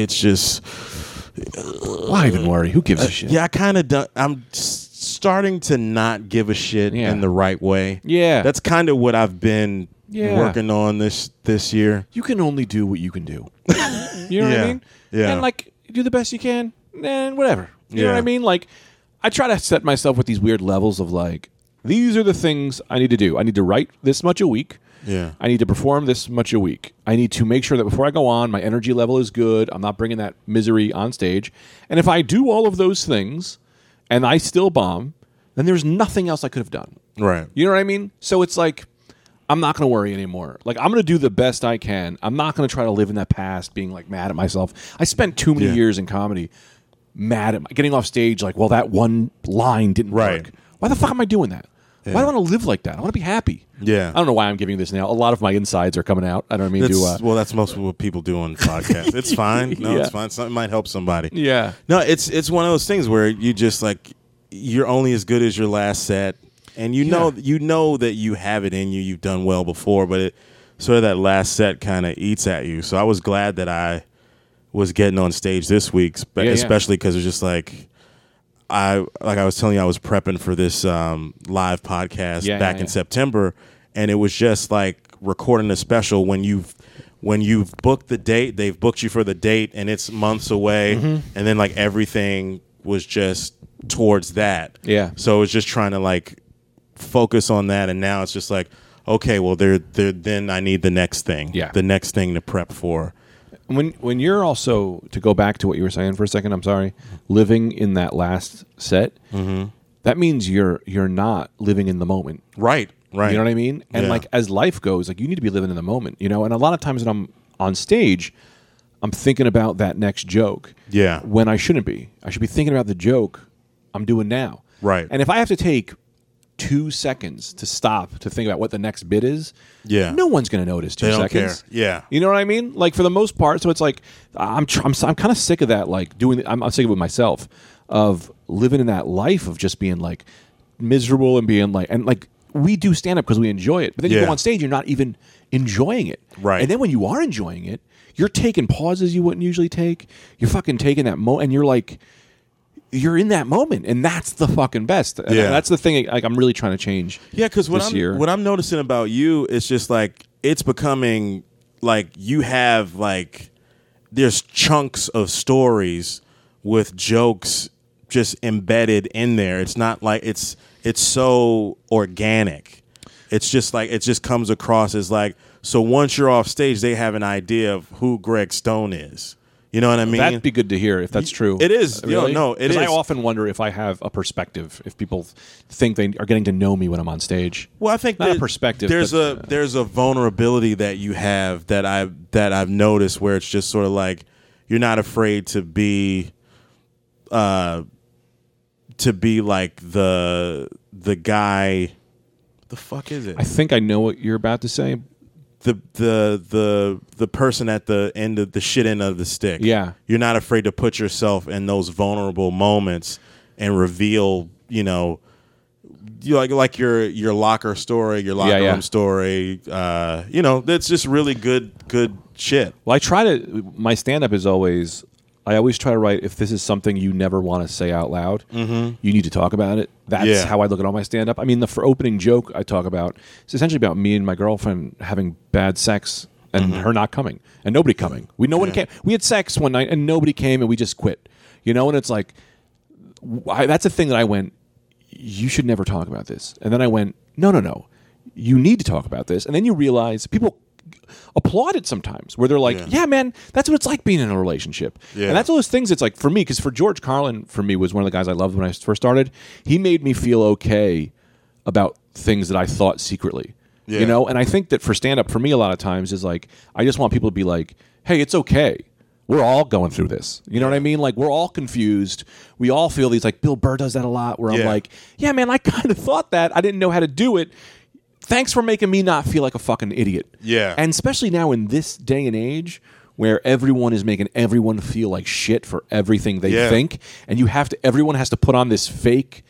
S2: Why even worry? Who gives a shit?
S1: Yeah, I kind of. I'm starting to not give a shit in the right way.
S2: Yeah,
S1: that's kind of what I've been working on this year.
S2: You can only do what you can do. You know what I mean?
S1: Yeah.
S2: And like do the best you can, and whatever. You know what I mean? Like I try to set myself with these weird levels of like these are the things I need to do. I need to write this much a week.
S1: Yeah.
S2: I need to perform this much a week. I need to make sure that before I go on, my energy level is good. I'm not bringing that misery on stage. And if I do all of those things and I still bomb, then there's nothing else I could have done.
S1: Right.
S2: You know what I mean? So it's like, I'm not going to worry anymore. Like, I'm going to do the best I can. I'm not going to try to live in that past being like mad at myself. I spent too many years in comedy mad at getting off stage like, well, that one line didn't work. Why the fuck am I doing that? Yeah. Why do I want to live like that? I want to be happy.
S1: Yeah.
S2: I don't know why I'm giving you this now. A lot of my insides are coming out. I don't mean to.
S1: Well, that's most of what people do on podcasts. It's fine. No, it's fine. Something might help somebody.
S2: Yeah.
S1: No, it's one of those things where you just like you're only as good as your last set, and you know that you have it in you. You've done well before, but it sort of that last set kind of eats at you. So I was glad that I was getting on stage this week, especially because it was just like. I was telling you, I was prepping for this live podcast back in September, and it was just like recording a special when you've booked the date, they've booked you for the date, and it's months away, and then like everything was just towards that. Yeah. So it was just trying to like focus on that, and now it's just like, okay, well, then I need the next thing, the next thing to prep for.
S2: When you're also, to go back to what you were saying for a second, I'm sorry, living in that last set, that means you're not living in the moment.
S1: Right.
S2: You know what I mean? And like as life goes, like you need to be living in the moment, you know? And a lot of times when I'm on stage, I'm thinking about that next joke.
S1: Yeah.
S2: When I shouldn't be. I should be thinking about the joke I'm doing now.
S1: Right.
S2: And if I have to take 2 seconds to stop to think about what the next bit is, no one's going to notice 2
S1: They don't
S2: seconds.
S1: care. Yeah.
S2: You know what I mean? Like for the most part. So it's like I'm kind of sick of that. Like I'm sick of it with myself of living in that life of just being like miserable and being like we do stand up because we enjoy it, but then you go on stage, you're not even enjoying it.
S1: Right.
S2: And then when you are enjoying it, you're taking pauses you wouldn't usually take. You're fucking taking that moment, and you're like, you're in that moment, and that's the fucking best. And that's the thing. Like I'm really trying to change.
S1: Yeah, because
S2: what
S1: I'm noticing about you is just like it's becoming like you have like there's chunks of stories with jokes just embedded in there. It's not like it's so organic. It's just like it just comes across as like, so once you're off stage, they have an idea of who Greg Stone is. You know what I mean?
S2: That'd be good to hear if that's true.
S1: It is.
S2: Really?
S1: No, it is.
S2: I often wonder if I have a perspective, if people think they are getting to know me when I'm on stage.
S1: Well, I think
S2: not a perspective.
S1: There's a vulnerability that you have that I've noticed where it's just sort of like you're not afraid to be like the guy. The fuck is it?
S2: I think I know what you're about to say.
S1: The person at the end of the shit end of the stick.
S2: Yeah.
S1: You're not afraid to put yourself in those vulnerable moments and reveal, you know, you like your locker story, your locker room story. You know, that's just really good shit.
S2: Well, my stand up is always, I always try to write, if this is something you never want to say out loud, you need to talk about it. That's how I look at all my stand-up. I mean, for opening joke I talk about, it's essentially about me and my girlfriend having bad sex and her not coming and nobody coming. No one came. We had sex one night and nobody came and we just quit. You know, and it's like, that's a thing that I went, you should never talk about this. And then I went, no, you need to talk about this. And then you realize people applaud it sometimes where they're like, yeah, man, that's what it's like being in a relationship. And that's all those things. It's like for me, because for George Carlin, for me, was one of the guys I loved when I first started. He made me feel okay about things that I thought secretly, you know? And I think that for stand-up, for me, a lot of times is like, I just want people to be like, hey, it's okay. We're all going through this. You know what I mean? Like, we're all confused. We all feel these, like, Bill Burr does that a lot, where I'm like, yeah, man, I kind of thought that. I didn't know how to do it. Thanks for making me not feel like a fucking idiot.
S1: Yeah.
S2: And especially now in this day and age where everyone is making everyone feel like shit for everything they think, and everyone has to put on this fake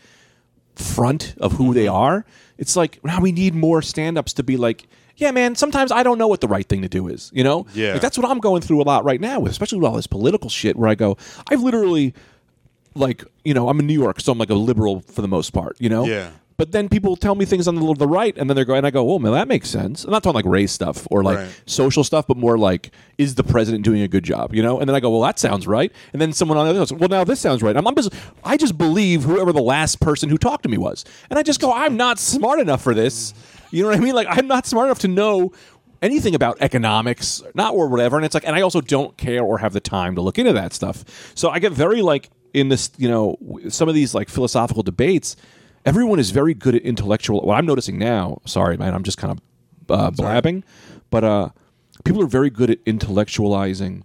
S2: front of who they are. It's like, now we need more stand-ups to be like, yeah, man, sometimes I don't know what the right thing to do is, you know?
S1: Yeah.
S2: Like, that's what I'm going through a lot right now, especially with all this political shit where I go, I've literally, like, you know, I'm in New York, so I'm like a liberal for the most part, you know?
S1: Yeah.
S2: But then people tell me things on the right, and then and I go, oh, man, that makes sense. I'm not talking like race stuff or like social stuff, but more like, is the president doing a good job, you know? And then I go, well, that sounds right. And then someone on the other goes, well, now this sounds right. I just believe whoever the last person who talked to me was. And I just go, I'm not smart enough for this. You know what I mean? Like, I'm not smart enough to know anything about economics, not or whatever. And it's like, and I also don't care or have the time to look into that stuff. So I get very like in this, you know, some of these like philosophical debates, everyone is very good at intellectual. What I'm noticing now, sorry, man, I'm just kind of blabbing, but people are very good at intellectualizing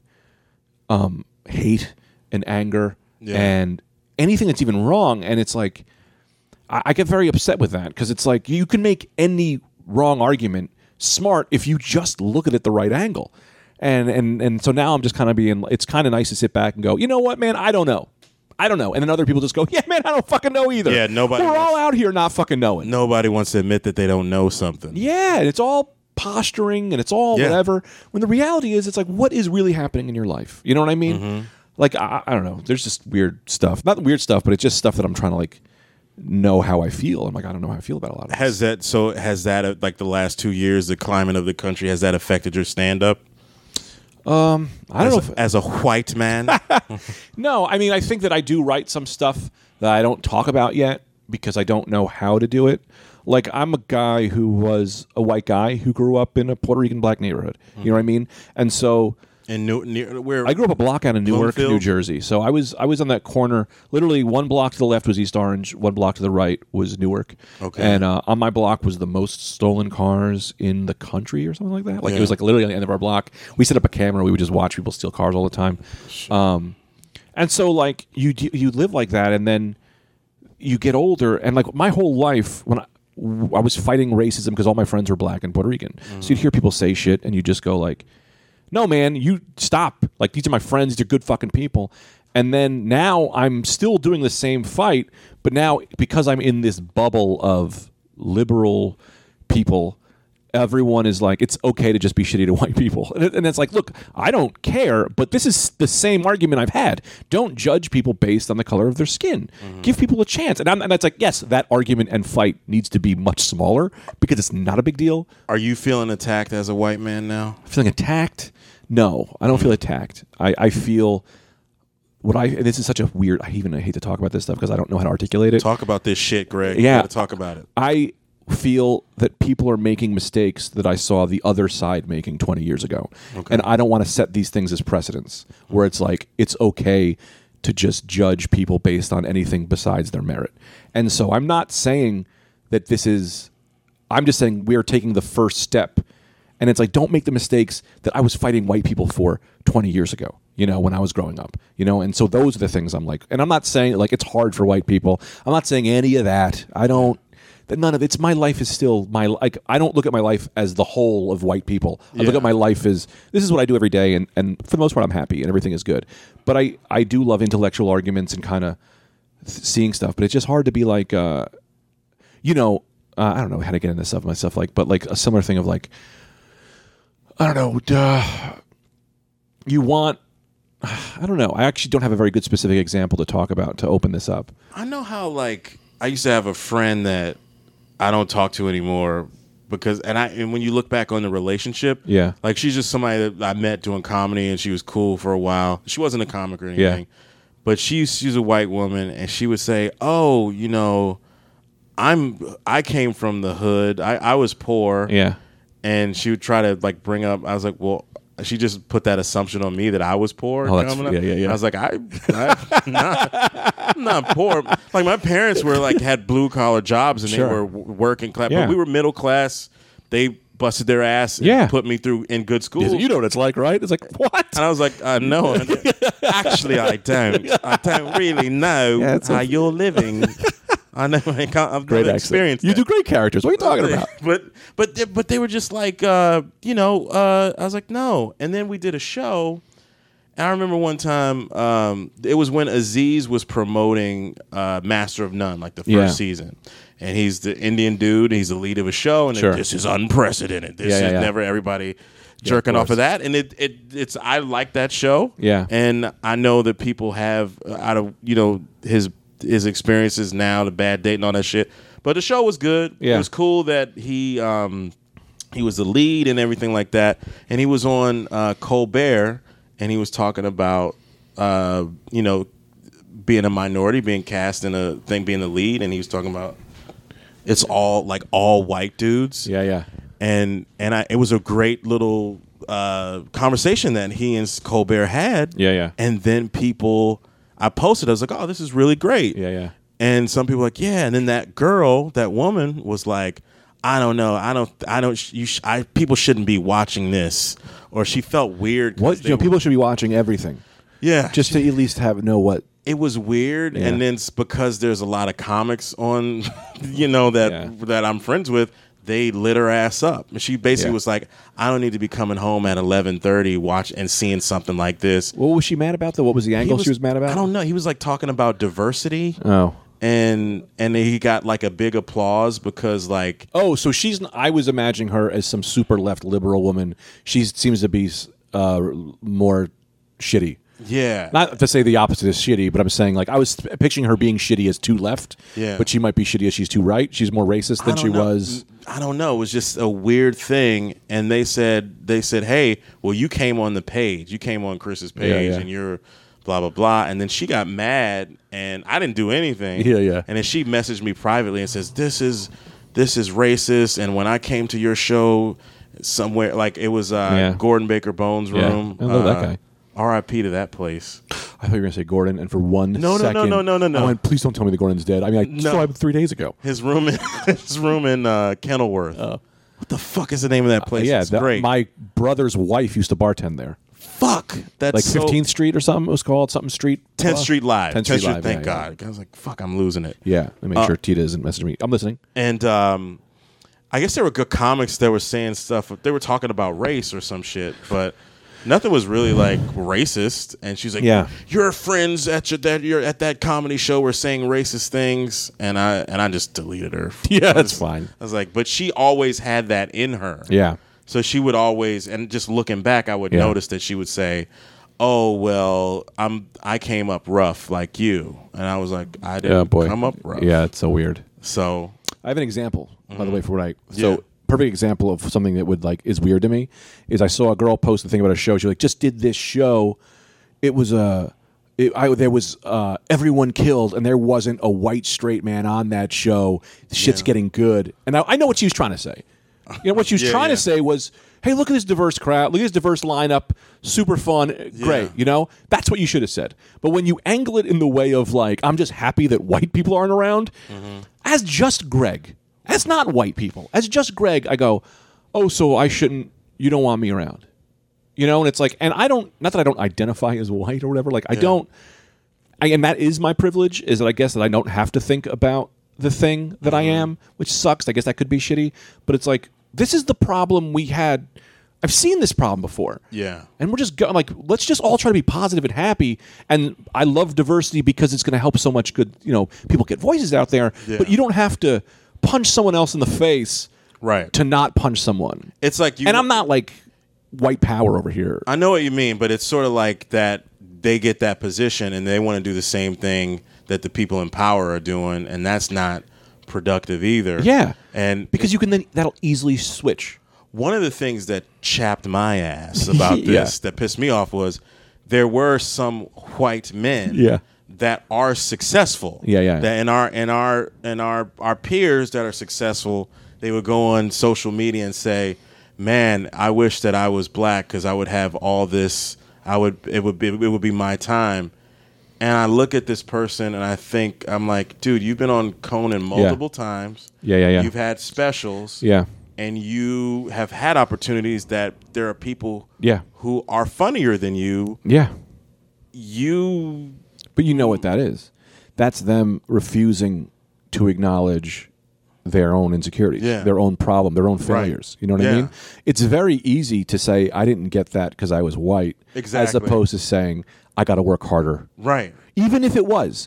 S2: hate and anger and anything that's even wrong. And it's like, I get very upset with that because it's like you can make any wrong argument smart if you just look at it the right angle. And so now I'm just kind of being, it's kind of nice to sit back and go, you know what, man, I don't know. And then other people just go, yeah, man, I don't fucking know either.
S1: Yeah,
S2: We're all out here not fucking knowing.
S1: Nobody wants to admit that they don't know something.
S2: Yeah, and it's all posturing and it's all whatever. When the reality is, it's like, what is really happening in your life? You know what I mean? Mm-hmm. Like, I don't know. There's just weird stuff. Not weird stuff, but it's just stuff that I'm trying to like know how I feel. I'm like, I don't know how I feel about a lot of this.
S1: Has that like the last 2 years, the climate of the country, has that affected your stand-up?
S2: I don't know.
S1: As a white man?
S2: No, I mean, I think that I do write some stuff that I don't talk about yet because I don't know how to do it. Like, I'm a guy who was a white guy who grew up in a Puerto Rican black neighborhood. You know what I mean? And so
S1: where
S2: I grew up a block out of Newark,
S1: Bloomfield?
S2: New Jersey. So I was on that corner. Literally, one block to the left was East Orange. One block to the right was Newark.
S1: Okay.
S2: And on my block was the most stolen cars in the country, or something like that. Like it was like literally on the end of our block. We set up a camera. We would just watch people steal cars all the time. And so like you live like that, and then you get older, and like my whole life when I was fighting racism because all my friends were black and Puerto Rican. So you'd hear people say shit, and you just go like, "No, man, you stop! Like these are my friends; these are good fucking people." And then now I'm still doing the same fight, but now because I'm in this bubble of liberal people, everyone is like, it's okay to just be shitty to white people. And it's like, look, I don't care, but this is the same argument I've had. Don't judge people based on the color of their skin. Give people a chance. And that's like, yes, that argument and fight needs to be much smaller because it's not a big deal.
S1: Are you feeling attacked as a white man now?
S2: Feeling attacked? No, I don't feel attacked. I feel... this is such a weird... I hate to talk about this stuff because I don't know how to articulate it.
S1: Talk about this shit, Greg.
S2: Yeah.
S1: You gotta talk about it.
S2: I feel that people are making mistakes that I saw the other side making 20 years ago. Okay. And I don't want to set these things as precedents where it's like, it's okay to just judge people based on anything besides their merit. And so I'm not saying that this is... I'm just saying we are taking the first step. And it's like, don't make the mistakes that I was fighting white people for 20 years ago, when I was growing up, And so those are the things I'm like, and I'm not saying like it's hard for white people. I'm not saying any of that. None of it's my life is still I don't look at my life as the whole of white people. I look at my life as this is what I do every day. And for the most part, I'm happy and everything is good. But I do love intellectual arguments and kind of seeing stuff, but it's just hard to be like, I don't know how to get into this stuff myself, but like a similar thing of like, I don't know. You want... I don't know. I actually don't have a very good specific example to talk about to open this up.
S1: I know how, like... I used to have a friend that I don't talk to anymore because... And when you look back on the relationship...
S2: Yeah.
S1: Like, she's just somebody that I met doing comedy and she was cool for a while. She wasn't a comic or anything. Yeah. But she's a white woman and she would say, oh, I came from the hood. I was poor.
S2: Yeah.
S1: And she would try to like bring up. I was like, well, she just put that assumption on me that I was poor.
S2: Oh, yeah.
S1: I was like, I'm not poor. Like my parents were like had blue collar jobs and they were working class, but we were middle class. They busted their ass and put me through in good school.
S2: You know what it's like, right? It's like what?
S1: And I was like, no, actually, I don't. I don't really know how you're living. I never, I've
S2: great
S1: never experienced that.
S2: You do great characters. What are you talking about?
S1: But they were just like, I was like, no. And then we did a show. And I remember one time, it was when Aziz was promoting Master of None, like the first season. And he's the Indian dude. He's the lead of a show. And this is unprecedented. This is never everybody jerking off of that. And it's I like that show.
S2: Yeah.
S1: And I know that people have, out of, his experiences now, the bad date and all that shit. But the show was good.
S2: Yeah.
S1: It was cool that he was the lead and everything like that. And he was on Colbert and he was talking about being a minority, being cast in a thing, being the lead, and he was talking about it's all white dudes.
S2: Yeah, yeah.
S1: And it was a great little conversation that he and Colbert had.
S2: Yeah, yeah.
S1: And then I posted, I was like, oh, this is really great.
S2: Yeah, yeah.
S1: And some people were like, yeah. And then that woman was like, I don't know. People shouldn't be watching this. Or she felt weird.
S2: People should be watching everything.
S1: Yeah.
S2: Just to at least know what.
S1: It was weird. Yeah. And then it's because there's a lot of comics on, that I'm friends with. They lit her ass up. And she basically was like, I don't need to be coming home at 11:30 and seeing something like this.
S2: What was she mad about, though? What was the angle she was mad about?
S1: I don't know. He was like talking about diversity.
S2: Oh.
S1: And he got like a big applause because like...
S2: Oh, so I was imagining her as some super left liberal woman. She seems to be more shitty.
S1: Yeah.
S2: Not to say the opposite is shitty, but I'm saying like I was picturing her being shitty as too left.
S1: Yeah.
S2: But she might be shitty as she's too right. She's more racist than she was.
S1: I don't know. It was just a weird thing. And they said, hey, well, you came on the page. You came on Chris's page and you're blah, blah, blah. And then she got mad and I didn't do anything.
S2: Yeah, yeah.
S1: And then she messaged me privately and says, this is racist. And when I came to your show somewhere, like it was Gordon Baker Bones' room.
S2: I love that guy.
S1: R.I.P. to that place.
S2: I thought you were going to say Gordon, and for one second...
S1: No.
S2: I went, please don't tell me the Gordon's dead. I mean, I saw him 3 days ago.
S1: His room in Kenilworth. What the fuck is the name of that place? It's great.
S2: My brother's wife used to bartend there.
S1: fuck. That's
S2: like 15th Street or something. It was called something Street.
S1: 10th Street Live.
S2: 10th Street Live.
S1: Thank God. I was like, fuck, I'm losing it.
S2: Yeah. Let me make sure Tita isn't messaging me. I'm listening.
S1: And I guess there were good comics that were saying stuff. They were talking about race or some shit, but nothing was really like racist. And she's like,
S2: yeah,
S1: your friends at that comedy show were saying racist things, and I just deleted her.
S2: Yeah, that's fine.
S1: I was like, but she always had that in her.
S2: Yeah.
S1: So she would always, and just looking back, I would notice that she would say, "Oh well, I came up rough like you," and I was like, "I didn't come up rough."
S2: Yeah, it's so weird.
S1: So
S2: I have an example, by the way, for what I perfect example of something that would like is weird to me is I saw a girl post a thing about a show. She was like, just did this show. It was there was everyone killed, and there wasn't a white straight man on that show. Shit's getting good, and I know what she was trying to say. You know what she was trying to say was, hey, look at this diverse crowd, look at this diverse lineup, super fun, great. You know, that's what you should have said. But when you angle it in the way of like, I'm just happy that white people aren't around, as just Greg, as not white people, as just Greg, I go, oh, so I shouldn't, you don't want me around. You know, and it's like, and I don't, not that I don't identify as white or whatever, like I don't, and that is my privilege, is that I guess that I don't have to think about the thing that I am, which sucks. I guess that could be shitty, but it's like, this is the problem we had. I've seen this problem before.
S1: Yeah.
S2: And we're just like, let's just all try to be positive and happy. And I love diversity because it's going to help so much good, you know, people get voices out there. Yeah. But you don't have to punch someone else in the face to not punch someone.
S1: It's like
S2: and I'm not like white power over here.
S1: I know what you mean, but it's sort of like that they get that position and they want to do the same thing that the people in power are doing, and that's not productive either.
S2: Yeah.
S1: And
S2: because you can then, that'll easily switch.
S1: One of the things that chapped my ass about this that pissed me off was there were some white men that are successful. That in our peers that are successful, they would go on social media and say, "Man, I wish that I was black because I would have all this. It would be my time." And I look at this person and I think, I'm like, dude, you've been on Conan multiple times. You've had specials. And you have had opportunities that there are people who are funnier than you.
S2: But you know what that is? That's them refusing to acknowledge their own insecurities, their own problem, their own failures. You know what I mean? It's very easy to say, I didn't get that because I was white, as opposed to saying, I got to work harder.
S1: Right.
S2: Even if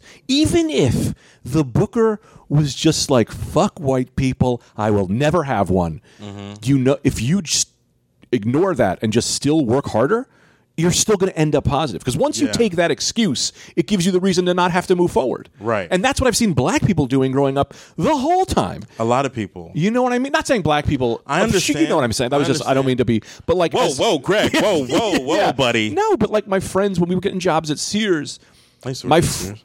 S2: the booker was just like, fuck white people, I will never have one. You know, if you just ignore that and just still work harder, you're still going to end up positive. Because once you take that excuse, it gives you the reason to not have to move forward.
S1: Right.
S2: And that's what I've seen black people doing growing up the whole time.
S1: A lot of people.
S2: You know what I mean? Not saying black people.
S1: I understand.
S2: You know what I'm saying? That was just, I don't mean to be, but like.
S1: Whoa, Greg. Whoa, buddy.
S2: No, but like my friends, when we were getting jobs at Sears, my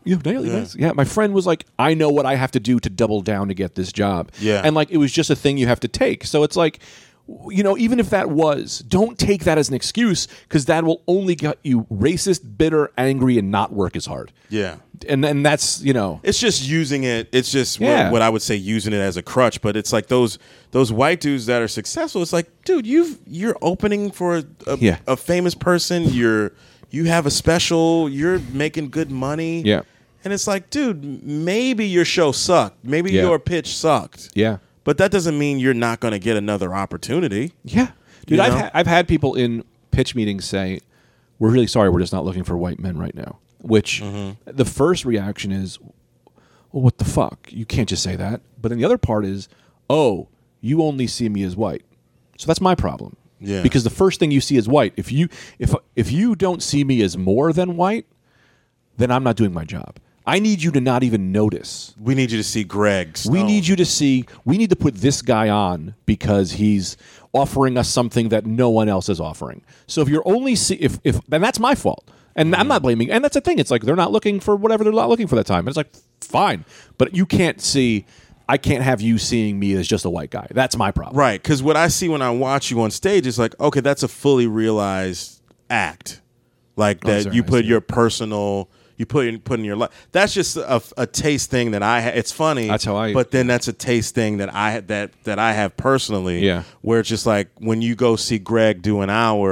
S2: friend was like, I know what I have to do to double down to get this job. And like, it was just a thing you have to take. So it's like, you know, even if that was, don't take that as an excuse, because that will only get you racist, bitter, angry, and not work as hard. And that's, you know,
S1: it's just using it. It's just what I would say, using it as a crutch. But it's like those white dudes that are successful. It's like, dude, you're opening for a famous person. You have a special. You're making good money. And it's like, dude, maybe your show sucked. Maybe your pitch sucked. But that doesn't mean you're not going to get another opportunity.
S2: Dude, I've had people in pitch meetings say, we're really sorry, we're just not looking for white men right now. Which the first reaction is, well, what the fuck? You can't just say that. But then the other part is, oh, you only see me as white. So that's my problem. Because the first thing you see is white. If you don't see me as more than white, then I'm not doing my job. I need you to not even notice.
S1: We need you to see Greg Stone.
S2: We need to put this guy on because he's offering us something that no one else is offering. So if you're only then that's my fault. And I'm not blaming. And that's the thing. It's like they're not looking for whatever they're not looking for that time. And it's like, fine. But you can't I can't have you seeing me as just a white guy. That's my problem.
S1: Right. Because what I see when I watch you on stage is like, okay, that's a fully realized act. Like that you put your personal... You put in your life. That's just a taste thing that I have. It's funny.
S2: That's how
S1: But then that's a taste thing that I have personally. Where it's just like when you go see Greg do an hour,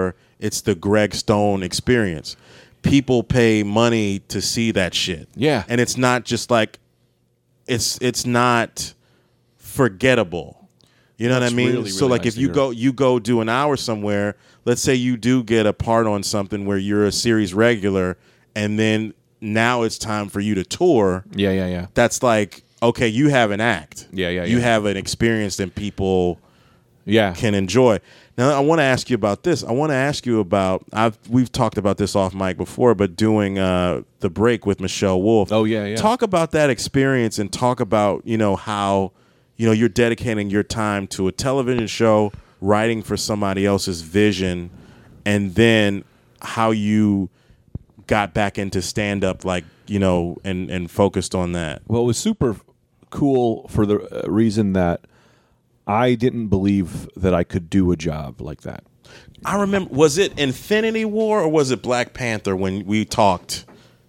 S1: It's the Greg Stone experience. People pay money to see that shit.
S2: Yeah.
S1: And it's not just like, it's not forgettable. You know what I mean?
S2: Really,
S1: so like
S2: nice
S1: if you go do an hour somewhere, let's say you do get a part on something where you're a series regular, and then now it's time for you to tour.
S2: Yeah.
S1: That's like, okay, you have an act.
S2: Yeah.
S1: You have an experience that people
S2: Yeah.
S1: can enjoy. Now, I want to ask you about this. I want to ask you about, we've talked about this off mic before, but doing The Break with Michelle Wolf.
S2: Oh, yeah.
S1: Talk about that experience and talk about, how, you're dedicating your time to a television show, writing for somebody else's vision, and then how you got back into stand-up, like, and focused on that.
S2: Well, it was super cool for the reason that I didn't believe that I could do a job like that.
S1: I remember, was it Infinity War or was it Black Panther when we talked?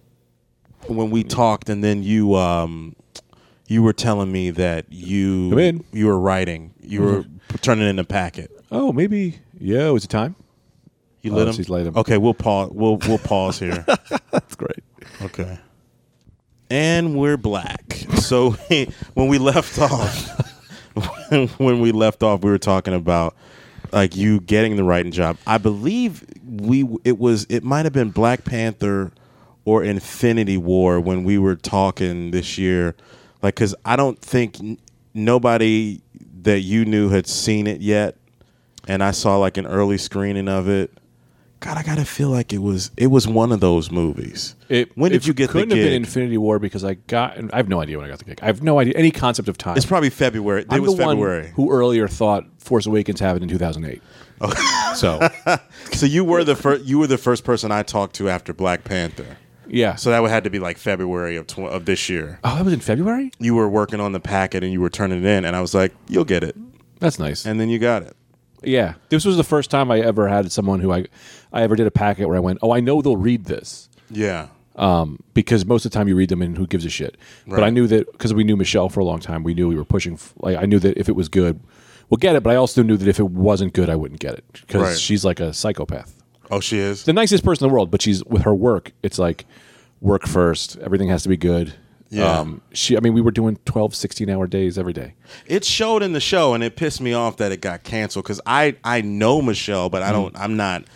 S1: And then you were telling me that you were writing, you were turning in a packet.
S2: Oh, maybe. Yeah, was it time?
S1: You lit him?
S2: She's lit him.
S1: Okay, we'll pause. We'll pause here.
S2: That's great.
S1: Okay. And we're black. So when we left off, we were talking about like you getting the writing job. I believe it might have been Black Panther or Infinity War when we were talking this year. Like, because I don't think nobody that you knew had seen it yet, and I saw like an early screening of it. God, I gotta feel like it was one of those movies. When did you get the gig? It
S2: couldn't have been Infinity War because I have no idea when I got the gig. I have no idea any concept of time.
S1: It's probably February.
S2: I'm
S1: it was
S2: the
S1: February.
S2: One who earlier thought Force Awakens happened in 2008. Okay.
S1: So you were the first. You were the first person I talked to after Black Panther.
S2: Yeah.
S1: So that would have to be like February of this year.
S2: Oh, that was in February?
S1: You were working on the packet and you were turning it in, and I was like, "You'll get it."
S2: That's nice.
S1: And then you got it.
S2: Yeah. This was the first time I ever had someone who I ever did a packet where I went, "Oh, I know they'll read this."
S1: Yeah.
S2: Because most of the time you read them and who gives a shit.
S1: Right.
S2: But I knew that because we knew Michelle for a long time, we knew we were pushing. I knew that if it was good, we'll get it. But I also knew that if it wasn't good, I wouldn't get it because she's like a psychopath.
S1: Oh, she is?
S2: The nicest person in the world, but she's with her work. It's like work first. Everything has to be good.
S1: Yeah.
S2: We were doing 12, 16-hour days every day.
S1: It showed in the show, and it pissed me off that it got canceled because I know Michelle, but we're not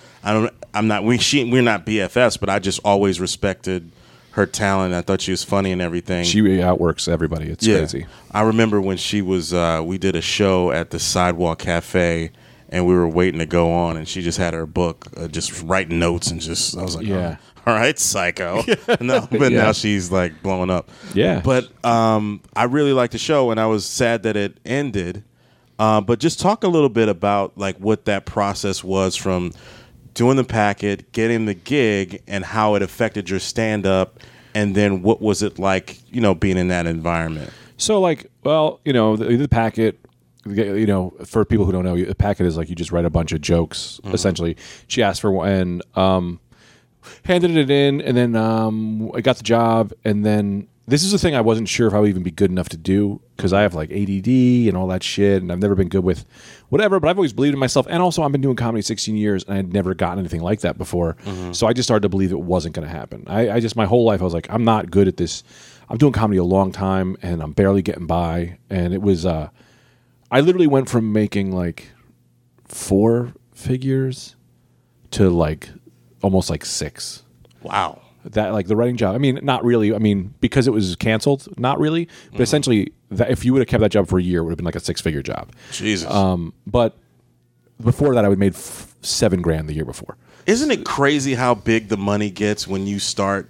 S1: BFFs, but I just always respected her talent. I thought she was funny and everything.
S2: She outworks everybody. It's crazy.
S1: I remember when she was, we did a show at the Sidewalk Cafe, and we were waiting to go on, and she just had her book, just writing notes, and I was like, oh, all right, psycho. Now she's like blowing up.
S2: Yeah.
S1: But I really liked the show, and I was sad that it ended. But just talk a little bit about like what that process was from doing the packet, getting the gig, and how it affected your stand-up, and then what was it like, being in that environment?
S2: So like, well, the packet, for people who don't know, the packet is like you just write a bunch of jokes, essentially. She asked for one, handed it in, and then I got the job, and then this is the thing I wasn't sure if I would even be good enough to do because I have like ADD and all that shit, and I've never been good with whatever, but I've always believed in myself, and also I've been doing comedy 16 years, and I had never gotten anything like that before, so I just started to believe it wasn't going to happen. I just, my whole life, I was like, I'm not good at this. I'm doing comedy a long time, and I'm barely getting by, and it was, I literally went from making like 4 figures to like almost like 6.
S1: Wow.
S2: That like the writing job. I mean, not really. I mean, because it was canceled, not really. But essentially, that if you would have kept that job for a year, it would have been like a 6-figure job.
S1: Jesus.
S2: But before that, I would have made $7,000 the year before.
S1: Isn't it crazy how big the money gets when you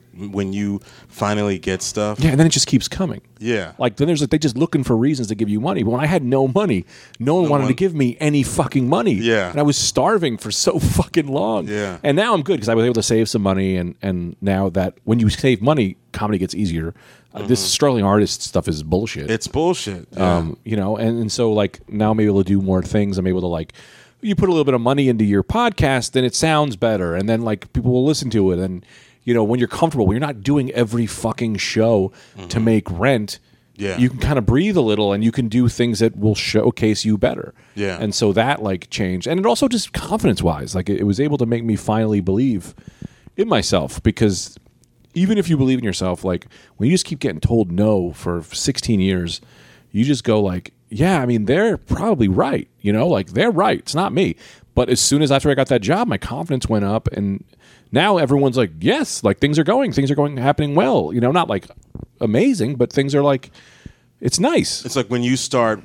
S1: finally get stuff?
S2: Yeah, and then it just keeps coming.
S1: Yeah.
S2: Like then there's like they just looking for reasons to give you money. But when I had no money, no one wanted to give me any fucking money.
S1: Yeah.
S2: And I was starving for so fucking long.
S1: Yeah.
S2: And now I'm good because I was able to save some money, and now that when you save money, comedy gets easier. This struggling artist stuff is bullshit.
S1: It's bullshit. Yeah.
S2: And so like now I'm able to do more things. I'm able to like. You put a little bit of money into your podcast, then it sounds better, and then like people will listen to it. And when you're comfortable, when you're not doing every fucking show to make rent, you can kind of breathe a little, and you can do things that will showcase you better.
S1: Yeah.
S2: And so that like changed, and it also just confidence wise, like it was able to make me finally believe in myself, because even if you believe in yourself, like when you just keep getting told no for 16 years, you just go like, yeah, I mean, they're probably right. Like they're right. It's not me. But as soon as after I got that job, my confidence went up, and now everyone's like, yes, like things are happening well. Not like amazing, but things are like, it's nice.
S1: It's like when you start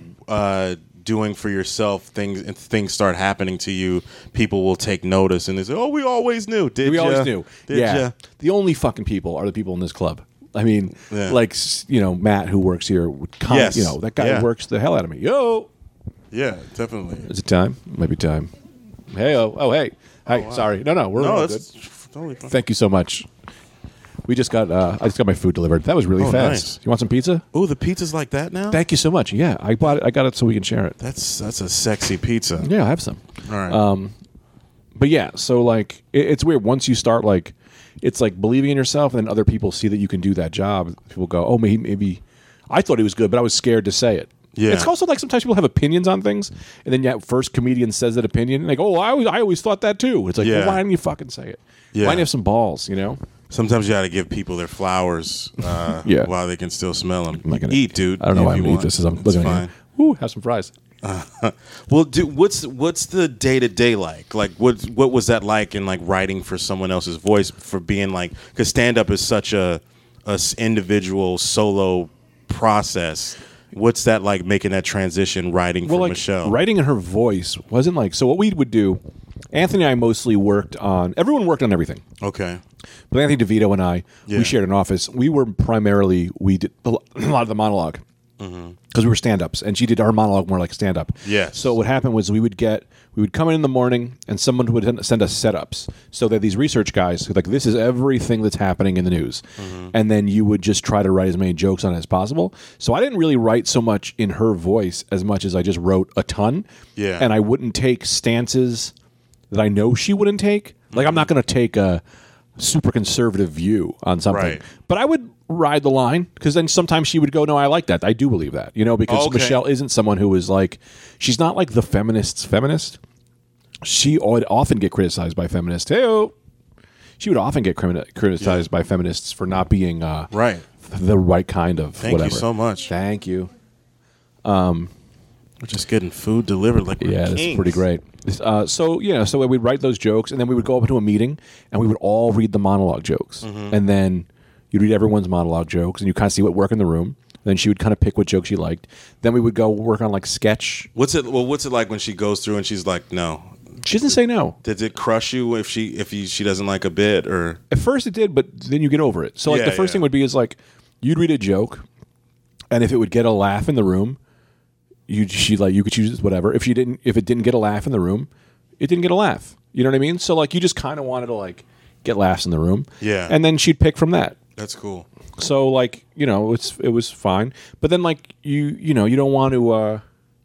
S1: doing for yourself things start happening to you, people will take notice and they say, oh, we always knew.
S2: We always knew. Yeah. The only fucking people are the people in this club. I mean, like, Matt, who works here,
S1: yes.
S2: That guy works the hell out of me. Yo.
S1: Yeah, definitely.
S2: Is it time? Might be time. Hey, hey. Hi, wow. Sorry. No, we're all good. Totally fine. Thank you so much. We just got, I just got my food delivered. That was really fast. Nice. You want some pizza?
S1: Oh, the pizza's like that now?
S2: Thank you so much. Yeah, I got it so we can share it.
S1: That's a sexy pizza.
S2: Yeah, I have some.
S1: All right.
S2: But yeah, so like, it's weird. Once you start like, it's like believing in yourself, and then other people see that you can do that job. People go, oh, maybe I thought he was good, but I was scared to say it.
S1: Yeah.
S2: It's also like sometimes people have opinions on things, and then first comedian says that opinion, and they go, oh, I always thought that too. It's like, well, why didn't you fucking say it? Yeah. Why didn't you have some balls,
S1: Sometimes you got to give people their flowers while they can still smell them. Eat, dude.
S2: I don't know why I'm going to eat this as I'm looking at you. Ooh, have some fries.
S1: Well, dude, what's the day-to-day like? Like, what was that like in like writing for someone else's voice, for being like, because stand-up is such a individual solo process. What's that like, making that transition, writing for Michelle?
S2: Writing in her voice wasn't like, so what we would do, Anthony and I mostly worked on, everyone worked on everything.
S1: Okay.
S2: But Anthony DeVito and I, we shared an office. We did a lot of the monologue. Because we were stand-ups, and she did our monologue more like stand-up.
S1: Yes.
S2: So what happened was we would come in the morning, and someone would send us setups. So that these research guys who like, this is everything that's happening in the news, and then you would just try to write as many jokes on it as possible. So I didn't really write so much in her voice as much as I just wrote a ton.
S1: Yeah.
S2: And I wouldn't take stances that I know she wouldn't take. Like I'm not going to take a super conservative view on something, right. But I would ride the line, because then sometimes she would go, no, I like that. I do believe that, because Michelle isn't someone who is like, she's not like the feminist. She would often get criticized by feminists. She would often get criticized by feminists for not being the right kind of
S1: Thank
S2: whatever.
S1: You so much.
S2: Thank you.
S1: We're just getting food delivered like we're kings.
S2: That's pretty great. So we'd write those jokes, and then we would go up to a meeting, and we would all read the monologue jokes, and then you'd read everyone's monologue jokes, and you kind of see what worked in the room. Then she would kind of pick what jokes she liked. Then we would go work on like sketch.
S1: What's it like when she goes through and she's like, no?
S2: She doesn't say no.
S1: Did it crush you if she doesn't like a bit, or?
S2: At first it did, but then you get over it. So like the first thing would be is like, you'd read a joke, and if it would get a laugh in the room, you could choose whatever. If it didn't get a laugh in the room, it didn't get a laugh. You know what I mean? So like you just kind of wanted to like get laughs in the room.
S1: Yeah.
S2: And then she'd pick from that.
S1: That's cool.
S2: So like, it was fine. But then like you don't want to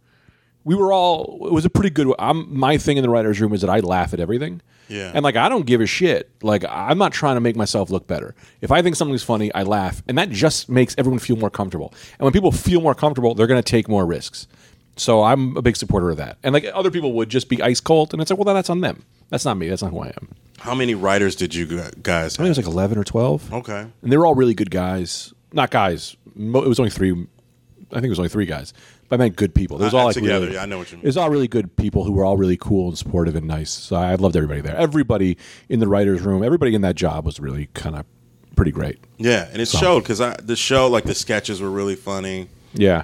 S2: it was a pretty good my thing in the writer's room is that I laugh at everything.
S1: Yeah.
S2: And like I don't give a shit. Like I'm not trying to make myself look better. If I think something's funny, I laugh, and that just makes everyone feel more comfortable. And when people feel more comfortable, they're going to take more risks. So I'm a big supporter of that. And like other people would just be ice cold, and it's like, well, that's on them. That's not me. That's not who I am.
S1: How many writers did you guys have?
S2: I think it was like 11 or 12.
S1: Okay.
S2: And they were all really good guys. Not guys. It was only 3. I think it was only 3 guys. But I meant good people. It was all like
S1: together.
S2: Really,
S1: I know what you mean.
S2: It was all really good people who were all really cool and supportive and nice. So I loved everybody there. Everybody in the writer's room, everybody in that job was really kind of pretty great.
S1: Yeah, and it showed, because the show, like the sketches were really funny.
S2: Yeah.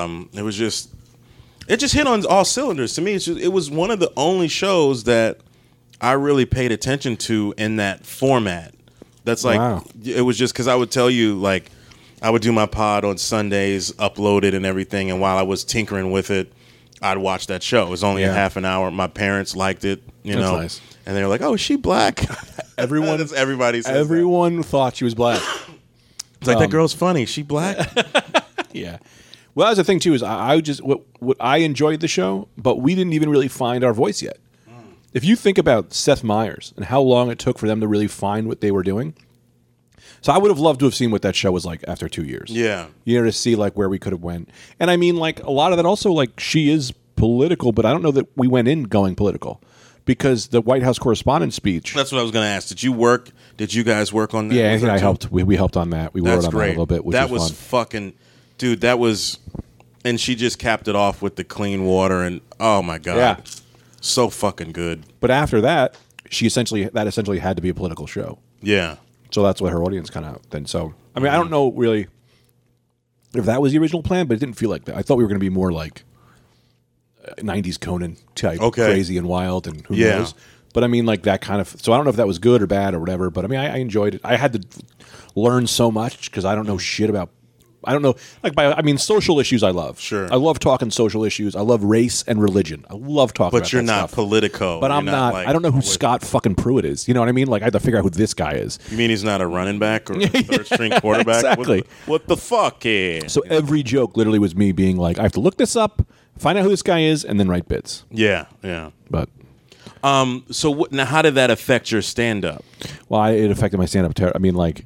S1: It just hit on all cylinders. To me, it was one of the only shows that I really paid attention to in that format. That's like, wow. It was just because I would tell you, like, I would do my pod on Sundays, upload it and everything, and while I was tinkering with it, I'd watch that show. It was only a half an hour. My parents liked it, That's
S2: nice.
S1: And they were like, "Oh, is she black?"
S2: Everyone thought she was black.
S1: It's like, that girl's funny. Is she black?
S2: Yeah. Well, that's the thing too. Is I just what I enjoyed the show, but we didn't even really find our voice yet. If you think about Seth Meyers and how long it took for them to really find what they were doing, So I would have loved to have seen what that show was like after 2 years.
S1: Yeah.
S2: You know, to see like where we could have went. And I mean, like a lot of that also, like she is political, but I don't know that we went in going political because the White House correspondence speech.
S1: That's what I was going to ask. Did you guys work on that?
S2: Yeah, I think I helped. We helped on that. We worked on that a little bit, which
S1: that
S2: was
S1: was
S2: fun.
S1: fucking, dude. That was, and she just capped it off with the clean water, and oh my god,
S2: Yeah.
S1: so fucking good.
S2: But after that, that essentially had to be a political show.
S1: Yeah,
S2: So that's what her audience kind of then. So I mean, I don't know really if that was the original plan, but it didn't feel like that. I thought we were going to be more like 90s Conan type, crazy and wild, and who knows. But I mean, like that kind of. So I don't know if that was good or bad or whatever. But I mean, I enjoyed it. I had to learn so much because I don't know shit about. I don't know. Social issues I love.
S1: Sure.
S2: I love talking social issues. I love race and religion. I love talking about
S1: but you're
S2: that
S1: not
S2: stuff.
S1: Politico.
S2: But I'm not.
S1: Like,
S2: I don't know who Scott fucking Pruitt is. You know what I mean? Like I have to figure out who this guy is.
S1: You mean he's not a running back or a third string quarterback?
S2: Exactly.
S1: What the fuck? Yeah.
S2: So every joke literally was me being like, I have to look this up, find out who this guy is, and then write bits.
S1: Yeah.
S2: But
S1: So now, how did that affect your stand-up?
S2: well, it affected my stand-up. I mean, like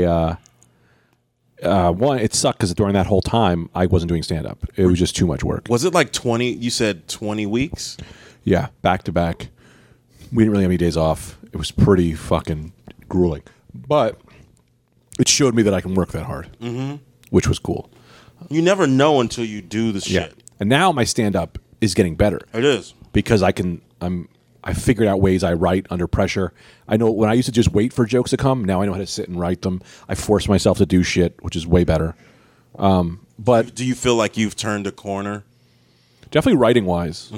S2: one, it sucked because during that whole time I wasn't doing stand-up. It was just too much work.
S1: Was it like 20? You said 20 weeks.
S2: Yeah, back to back. We didn't really have any days off. It was pretty fucking grueling, but it showed me that I can work that hard, which was cool.
S1: You never know until you do the shit.
S2: And now my stand-up is getting better.
S1: It is.
S2: Because I figured out ways I write under pressure. I know when I used to just wait for jokes to come, now I know how to sit and write them. I force myself to do shit, which is way better. But
S1: Do you feel like you've turned a corner?
S2: definitely writing wise.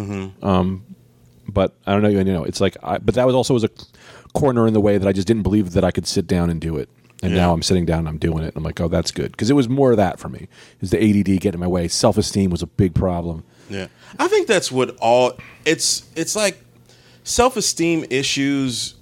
S2: But I don't know. You know, it's like, but that was also a corner in the way that I just didn't believe that I could sit down and do it. And now I'm sitting down and I'm doing it. And I'm like, oh, that's good. Because it was more of that for me. Is the ADD getting in my way? Self-esteem was a big problem.
S1: Yeah. I think that's what it's like self-esteem issues.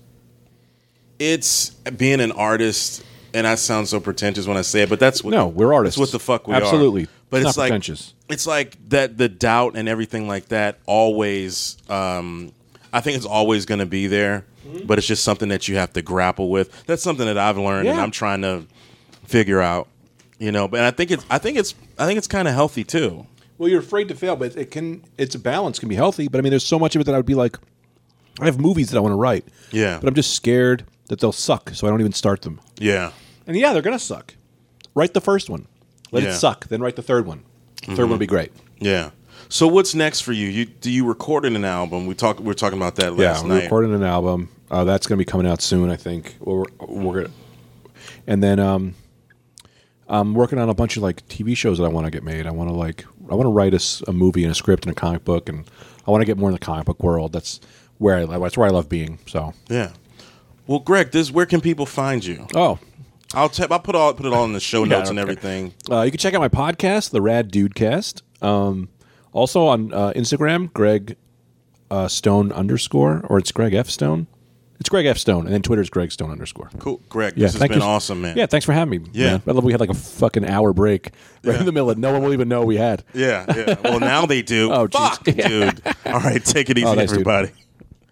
S1: It's being an artist, and I sound so pretentious when I say it, but that's what.
S2: No, we're artists.
S1: That's what the fuck we are.
S2: Absolutely.
S1: But
S2: It's
S1: it's
S2: not
S1: like
S2: pretentious.
S1: It's like that the doubt and everything like that always. I think it's always going to be there, but it's just something that you have to grapple with. That's something that I've learned, and I'm trying to figure out. You know, but I think it's kind of healthy too.
S2: Well, you're afraid to fail, but it's a balance can be healthy. But I mean, there's so much of it that I would be like, I have movies that I want to write.
S1: Yeah.
S2: But I'm just scared that they'll suck, so I don't even start them.
S1: Yeah.
S2: And yeah, they're going to suck. Write the first one. Let it suck. Then write the third one. The third one will be great.
S1: Yeah. So what's next for you? Do you record an album? We were talking about that last night.
S2: We're recording an album. That's going to be coming out soon, I think. We're gonna, and then I'm working on a bunch of like TV shows that I want to get made. I want to write a movie and a script and a comic book, and I want to get more in the comic book world. That's where I love being. So
S1: yeah. Well, Greg, where can people find you?
S2: Oh,
S1: I'll put it all in the show notes and everything.
S2: You can check out my podcast, The Rad Dude Cast. Also on Instagram, Greg Stone _ or it's Greg F Stone. It's Greg F Stone, and then Twitter's Greg Stone _
S1: Cool, Greg. This has been awesome, man.
S2: Yeah, thanks for having me.
S1: Yeah,
S2: man. I love we had like a fucking hour break right in the middle of no one will even know we had.
S1: Yeah. Well, now they do.
S2: Oh, geez.
S1: Fuck, dude. All right, take it easy,
S2: Thanks,
S1: everybody.
S2: dude.